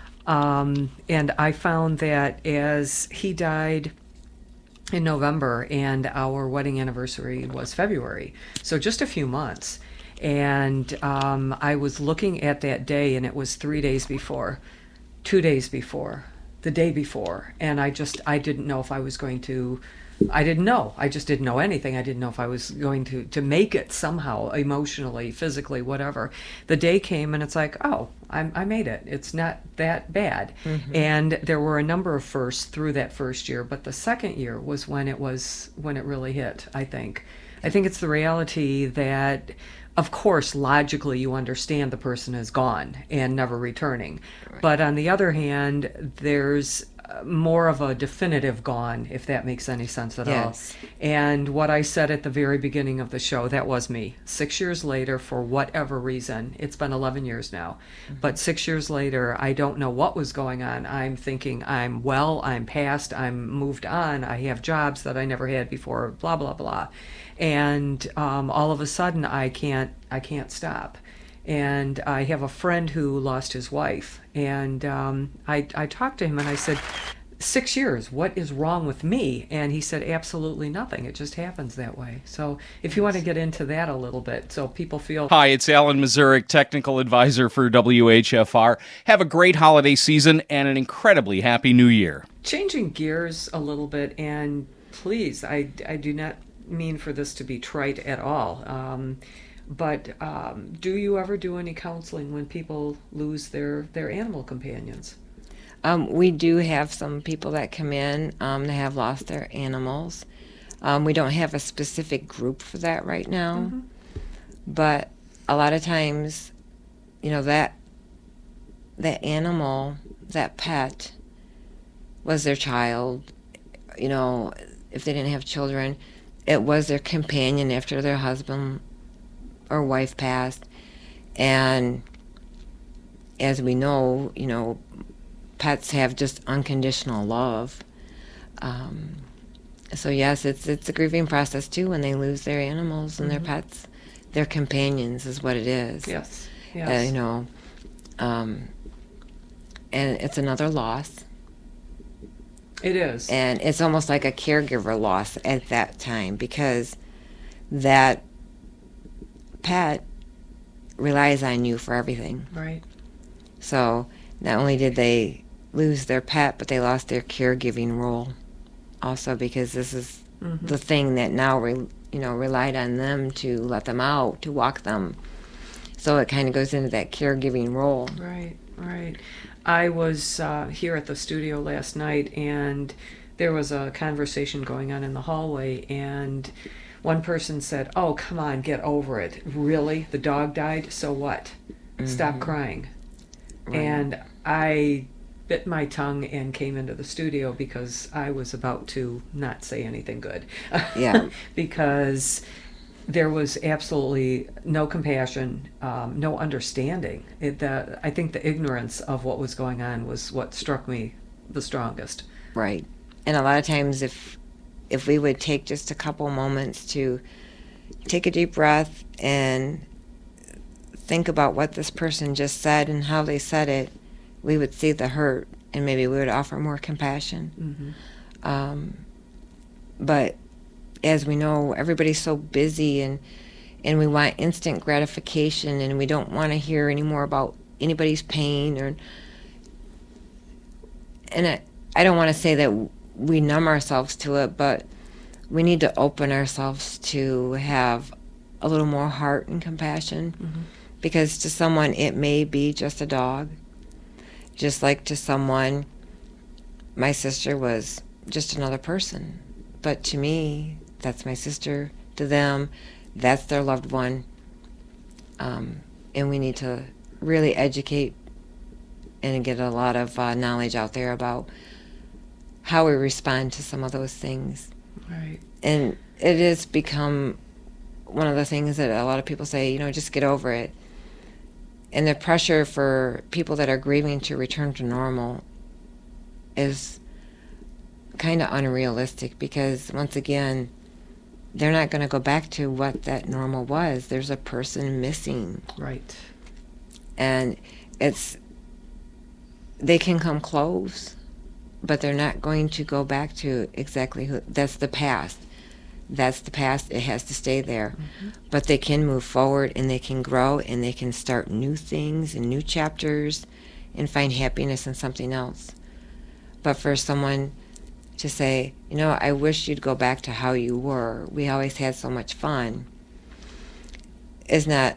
Um, and I found that as he died in November and our wedding anniversary was February, so just a few months. And um, I was looking at that day, and it was three days before, two days before, the day before, and I just, I didn't know if I was going to, I didn't know. I just didn't know anything. I didn't know if I was going to, to make it somehow, emotionally, physically, whatever. The day came, and it's like, oh, I, I made it. It's not that bad. Mm-hmm. And there were a number of firsts through that first year, but the second year was when it was, when it really hit, I think. I think it's the reality that, of course, logically, you understand the person is gone and never returning. Right. But on the other hand, there's more of a definitive gone, if that makes any sense at
yes.
all. And what I said at the very beginning of the show, that was me. Six years later, for whatever reason, it's been eleven years now, mm-hmm. but six years later, I don't know what was going on. I'm thinking I'm well, I'm past, I'm moved on, I have jobs that I never had before, blah, blah, blah. And um, all of a sudden, I can't, I can't stop. And I have a friend who lost his wife, and um, I, I talked to him and I said, six years, what is wrong with me? And he said, absolutely nothing. It just happens that way. So if you want to get into that a little bit, so people feel...
Hi, it's Alan Mazurek, Technical Advisor for W H F R. Have a great holiday season and an incredibly happy new year.
Changing gears a little bit, and please, I, I do not mean for this to be trite at all. Um, But um, do you ever do any counseling when people lose their, their animal companions?
Um, we do have some people that come in um, that have lost their animals. Um, we don't have a specific group for that right now. Mm-hmm. But a lot of times, you know, that that animal, that pet, was their child. You know, if they didn't have children, it was their companion after their husband or wife passed. And as we know, you know, pets have just unconditional love. Um, so yes, it's it's a grieving process too when they lose their animals and mm-hmm. their pets. Their companions is what it is.
Yes, yes.
Uh, you know, um, and it's another loss.
It is.
And it's almost like a caregiver loss at that time because that pet relies on you for everything.
Right.
So not only did they lose their pet, but they lost their caregiving role also because this is mm-hmm. the thing that now re, you know relied on them to let them out, to walk them. So it kind of goes into that caregiving role.
Right, right. I was uh, here at the studio last night, and there was a conversation going on in the hallway, and one person said, oh, come on, get over it. Really? The dog died? So what? Mm-hmm. Stop crying. Right. And I bit my tongue and came into the studio because I was about to not say anything good.
Yeah.
Because there was absolutely no compassion, um, no understanding. It, the, I think the ignorance of what was going on was what struck me the strongest.
Right. And a lot of times if if we would take just a couple moments to take a deep breath and think about what this person just said and how they said it, we would see the hurt and maybe we would offer more compassion. Mm-hmm. Um, but as we know, everybody's so busy and and we want instant gratification and we don't want to hear any more about anybody's pain. Or and I, I don't want to say that we numb ourselves to it, but we need to open ourselves to have a little more heart and compassion. Mm-hmm. Because to someone, it may be just a dog. Just like to someone, my sister was just another person. But to me, that's my sister. to them. That's their loved one. Um, and we need to really educate and get a lot of uh, knowledge out there about how we respond to some of those things.
Right.
And it has become one of the things that a lot of people say, you know, just get over it. And the pressure for people that are grieving to return to normal is kind of unrealistic, because once again, they're not going to go back to what that normal was. There's a person missing.
Right.
And it's, they can come close, but they're not going to go back to exactly who, that's the past. That's the past. It has to stay there. Mm-hmm. But they can move forward, and they can grow, and they can start new things and new chapters and find happiness in something else. But for someone to say, you know, I wish you'd go back to how you were, we always had so much fun, is not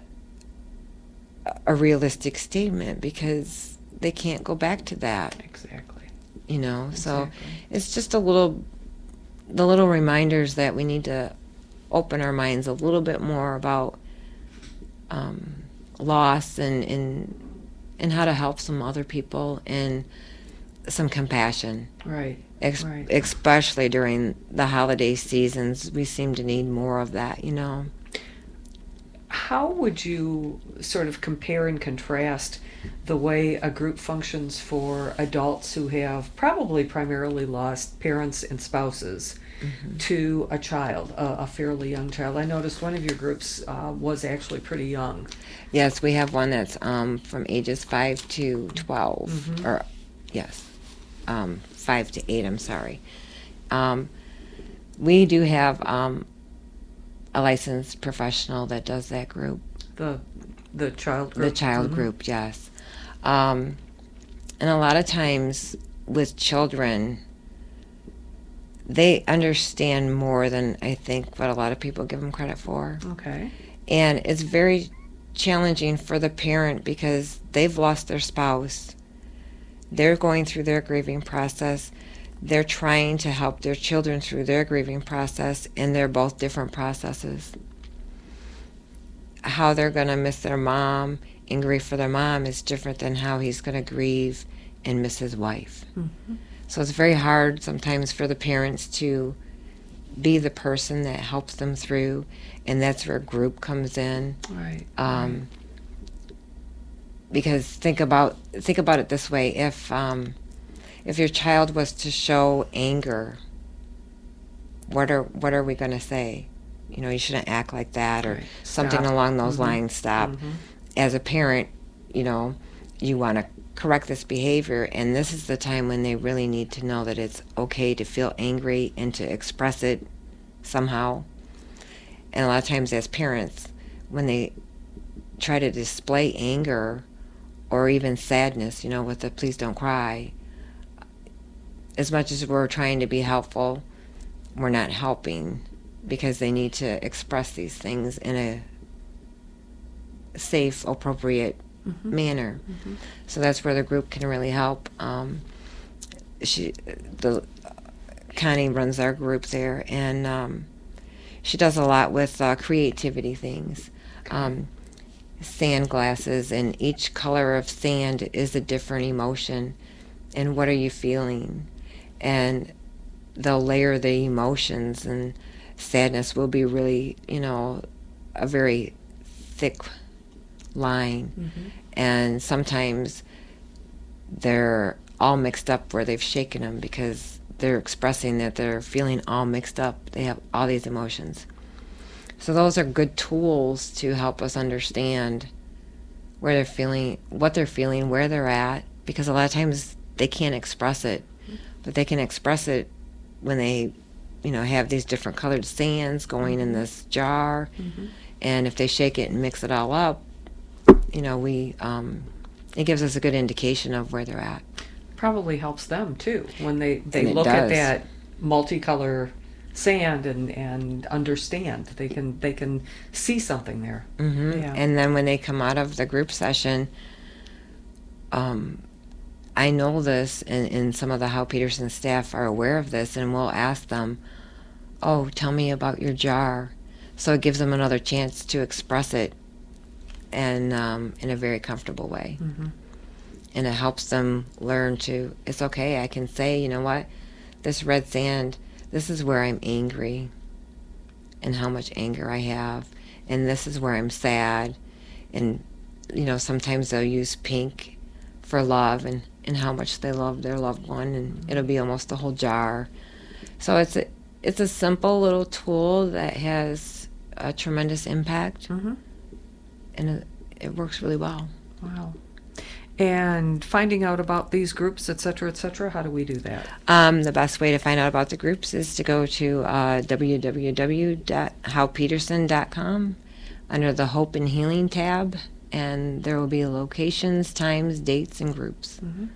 a realistic statement, because they can't go back to that.
Exactly.
You know,
Exactly.
so it's just a little, the little reminders that we need to open our minds a little bit more about um, loss and, and and how to help some other people, and some compassion.
Right.
Ex-
right.
Especially during the holiday seasons, we seem to need more of that, you know.
How would you sort of compare and contrast the way a group functions for adults who have probably primarily lost parents and spouses mm-hmm. to a child, a, a fairly young child? I noticed one of your groups uh, was actually pretty young.
Yes, we have one that's um, from ages five to twelve,
mm-hmm.
or yes, um, five to eight, I'm sorry. Um, we do have um, a licensed professional that does that group.
The the child group?
The child mm-hmm. group, yes. Um, and a lot of times with children, they understand more than I think what a lot of people give them credit for.
Okay.
And it's very challenging for the parent, because they've lost their spouse. They're going through their grieving process. They're trying to help their children through their grieving process, and they're both different processes. How they're going to miss their mom and grieve for their mom is different than how he's going to grieve and miss his wife. Mm-hmm. So it's very hard sometimes for the parents to be the person that helps them through, and that's where group comes in.
Right.
Um,
right.
Because think about think about it this way: if um, if your child was to show anger, what are what are we going to say? You know, you shouldn't act like that, or
right.
something
Stop.
along those
mm-hmm.
lines. Stop.
Mm-hmm.
As a parent, you know, you want to correct this behavior, and this is the time when they really need to know that it's okay to feel angry and to express it somehow. And a lot of times as parents, when they try to display anger or even sadness, you know, with the please don't cry, as much as we're trying to be helpful, we're not helping, because they need to express these things in a safe, appropriate mm-hmm. manner. Mm-hmm. So that's where the group can really help. Um, she, the Connie runs our group there, and um, she does a lot with uh, creativity things. Okay. Um, sand glasses, and each color of sand is a different emotion, and what are you feeling? And they'll layer the emotions, and sadness will be really, you know, a very thick line. Mm-hmm. And sometimes they're all mixed up where they've shaken them, because they're expressing that they're feeling all mixed up. They have all these emotions. So those are good tools to help us understand where they're feeling, what they're feeling, where they're at, because a lot of times they can't express it, but they can express it when they, you know, have these different colored sands going in this jar, mm-hmm. and if they shake it and mix it all up, you know, we, um, it gives us a good indication of where they're at.
Probably helps them too when they, they
it
look
does.
at that multicolor sand and, and understand. They can they can see something there.
Mm-hmm.
Yeah.
And then when they come out of the group session, um, I know this, and, and some of the Howe Peterson staff are aware of this, and we'll ask them, oh, tell me about your jar. So it gives them another chance to express it and um, in a very comfortable way.
Mm-hmm.
And it helps them learn to, it's okay, I can say, you know what, this red sand, this is where I'm angry and how much anger I have, and this is where I'm sad. And, you know, sometimes they'll use pink for love and, and how much they love their loved one, and it'll be almost the whole jar. So it's a, it's a simple little tool that has a tremendous impact,
Mm-hmm.
and it, it works really well.
Wow. And finding out about these groups, et cetera, et cetera, how do we do that?
Um, the best way to find out about the groups is to go to uh, w w w dot how peterson dot com under the Hope and Healing tab, and there will be locations, times, dates, and groups.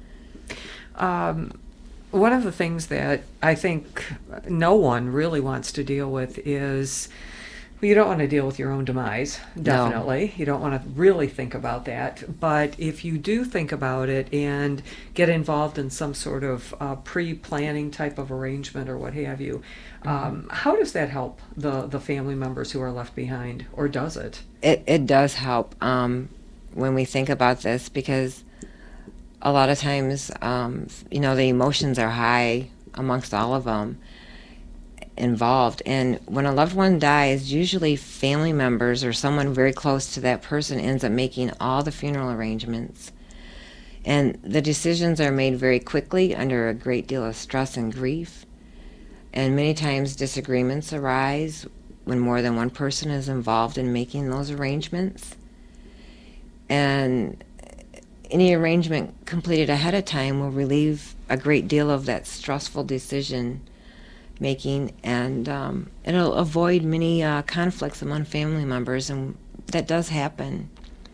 Um, one of the things that I think no one really wants to deal with is, well, you don't want to deal with your own demise, definitely. You don't want to really think about that. But if you do think about it and get involved in some sort of uh, pre-planning type of arrangement or what have you, um, how does that help the, the family members who are left behind, or does it?
It, it does help um, when we think about this, because a lot of times, um, you know, the emotions are high amongst all of them involved. And when a loved one dies, usually family members or someone very close to that person ends up making all the funeral arrangements. And the decisions are made very quickly under a great deal of stress and grief. And many times disagreements arise when more than one person is involved in making those arrangements. And any arrangement completed ahead of time will relieve a great deal of that stressful decision making, and um, it'll avoid many uh, conflicts among family members, and that does happen.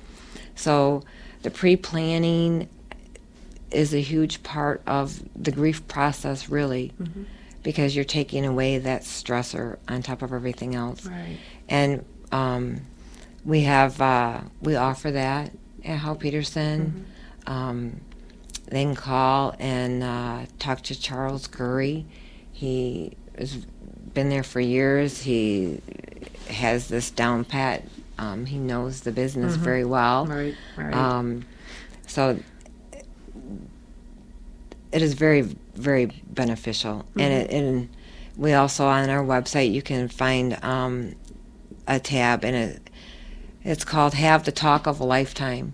So the pre-planning is a huge part of the grief process, really,
Mm-hmm.
because you're taking away that stressor on top of everything else.
Right.
And um, we have uh, we offer that at How Peterson.
Mm-hmm.
Um, they can call and uh, talk to Charles Curry. He has been there for years. He has this down pat. Um, he knows the business
Mhm.
very well.
Right, right.
Um, so it is very, very beneficial. And, it, and we also, on our website, you can find um, a tab, and it, it's called Have the Talk of a Lifetime.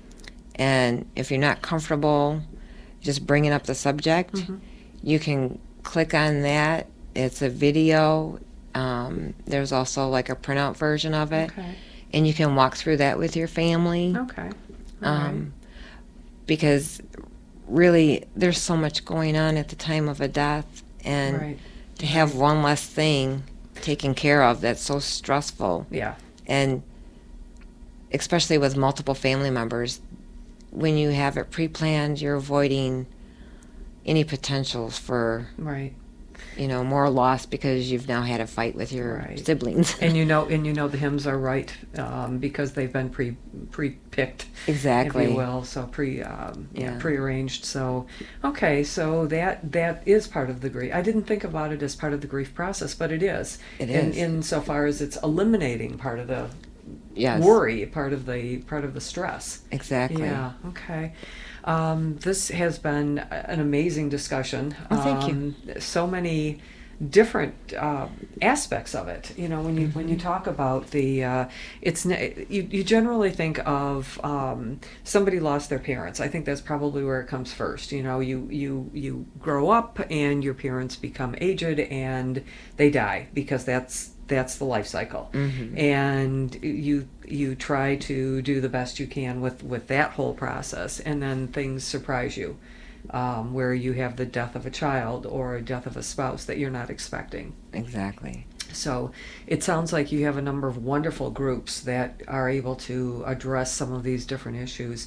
And if you're not comfortable just bringing up the subject,
Mhm.
you can click on that. It's a video. Um, there's also like a printout version of it.
Okay.
And you can walk through that with your family.
Okay. All right.
Um, because really, there's so much going on at the time of a death. And
Right.
to have one less thing taken care of that's so stressful.
Yeah.
And especially with multiple family members, when you have it pre-planned, you're avoiding any potentials for,
Right.
you know, more loss because you've now had a fight with your
Right.
siblings.
And you know, and you know the hymns are right um, because they've been pre pre picked,
Exactly.
if you will. So pre um, yeah,
Yeah.
prearranged. So okay, so that that is part of the grief. I didn't think about it as part of the grief process, but it is.
It
in,
is.
insofar as it's eliminating part of the
Yes.
worry, part of the part of the stress.
Exactly.
Yeah. Okay. Um, this has been a- an amazing discussion.
Oh, thank you.
Um, so many different uh, aspects of it. You know, when you when you talk about the, uh, it's ne- you you generally think of um, somebody lost their parents. I think that's probably where it comes first. You know, you you you grow up and your parents become aged and they die because that's that's the life cycle.
Mhm.
And you you try to do the best you can with with that whole process, and then things surprise you, um, where you have the death of a child or a death of a spouse that you're not expecting.
Exactly.
So it sounds like you have a number of wonderful groups that are able to address some of these different issues.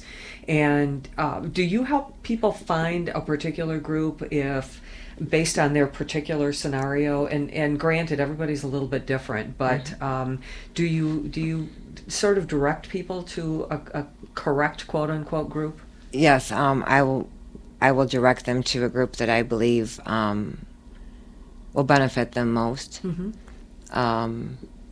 And um, do you help people find a particular group if based on their particular scenario? And, and granted, everybody's a little bit different, but um, do you do you sort of direct people to a, a correct quote unquote group?
Yes. Um, I will. I will direct them to a group that I believe um, will benefit them most.
Mm-hmm.
Um,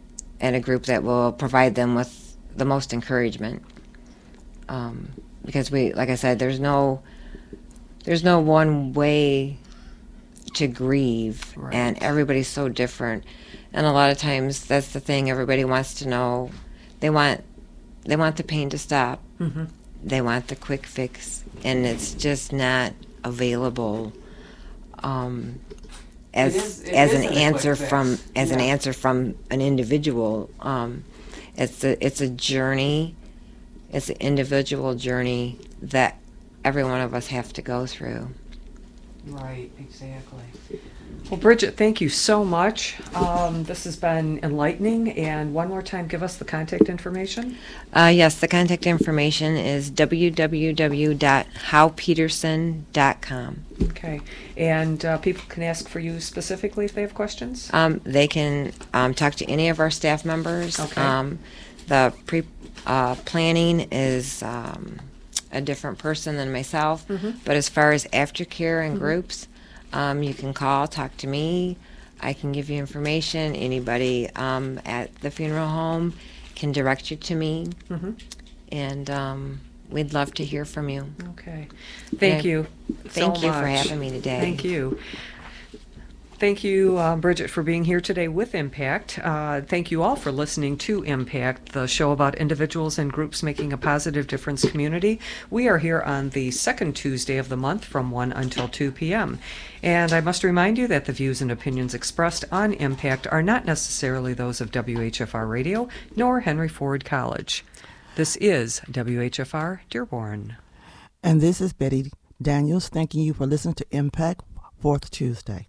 at a group that will provide them with the most encouragement. Um, because we, like I said, there's no, there's no one way to grieve,
Right.
and everybody's so different. And a lot of times, that's the thing. Everybody wants to know. They want, they want the pain to stop.
Mm-hmm.
They want the quick fix, and it's just not available. Um, as
It is- it
as an
isn't a quick
answer
fix.
from as an
Yeah.
answer from an individual. Um, it's a it's a journey. It's an individual journey that every one of us have to go through.
Right, exactly. Well, Bridget, thank you so much. Um, this has been enlightening. And one more time, give us the contact information.
Uh, yes, the contact information is w w w dot how peterson dot com.
Okay. And uh, people can ask for you specifically if they have questions?
Um, they can um, talk to any of our staff members.
Okay.
Um, the pre uh, planning is um, a different person than myself,
Mhm.
but as far as aftercare and
Mhm.
groups, um, you can call, talk to me. I can give you information. Anybody um, at the funeral home can direct you to me,
Mhm.
and um, we'd love to hear from you.
Okay. Thank
Okay.
you.
Thank
so
you for
much.
having me today.
Thank you. Thank you, uh, Bridget, for being here today with Impact. Uh, thank you all for listening to Impact, the show about individuals and groups making a positive difference community. We are here on the second Tuesday of the month from one until two p.m. And I must remind you that the views and opinions expressed on Impact are not necessarily those of W H F R Radio nor Henry Ford College. This is W H F R Dearborn.
And this is Betty Daniels thanking you for listening to Impact Fourth Tuesday.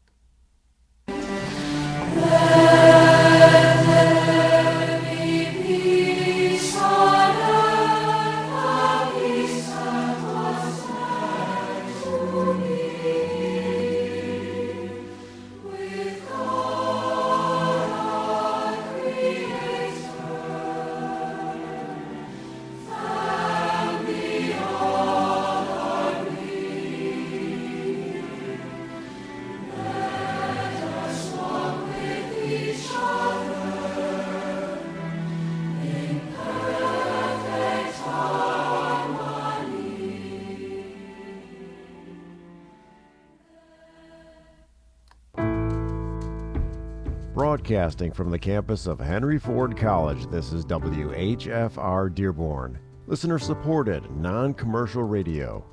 Broadcasting from the campus of Henry Ford College, this is W H F R Dearborn, listener-supported, non-commercial radio.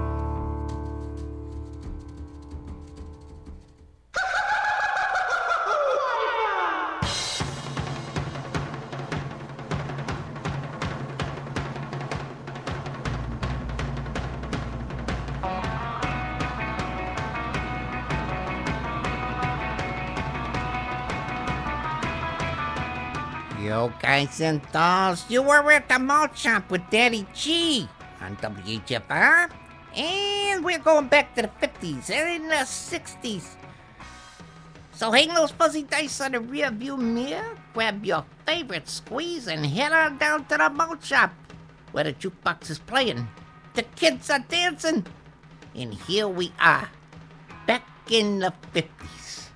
Yo, guys and dolls, you were at the malt shop with Daddy G on W H F R. And we're going back to the fifties and the sixties. So hang those fuzzy dice on the rear view mirror, grab your favorite squeeze, and head on down to the malt shop, where the jukebox is playing, the kids are dancing, and here we are, back in the fifties.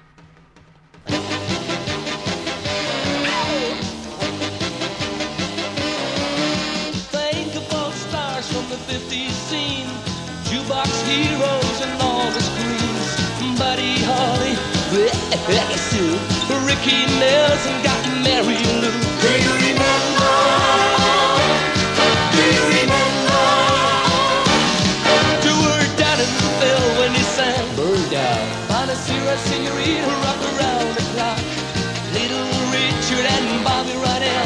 Think of all stars from the fifties scene, jukebox heroes and all the screens. Buddy Holly, Sue, Ricky Nelson got Mary Lou. Do you remember? Do you remember? To her down in the bell when he sang Bird Down. Bonacera, Senorita, rock around the clock.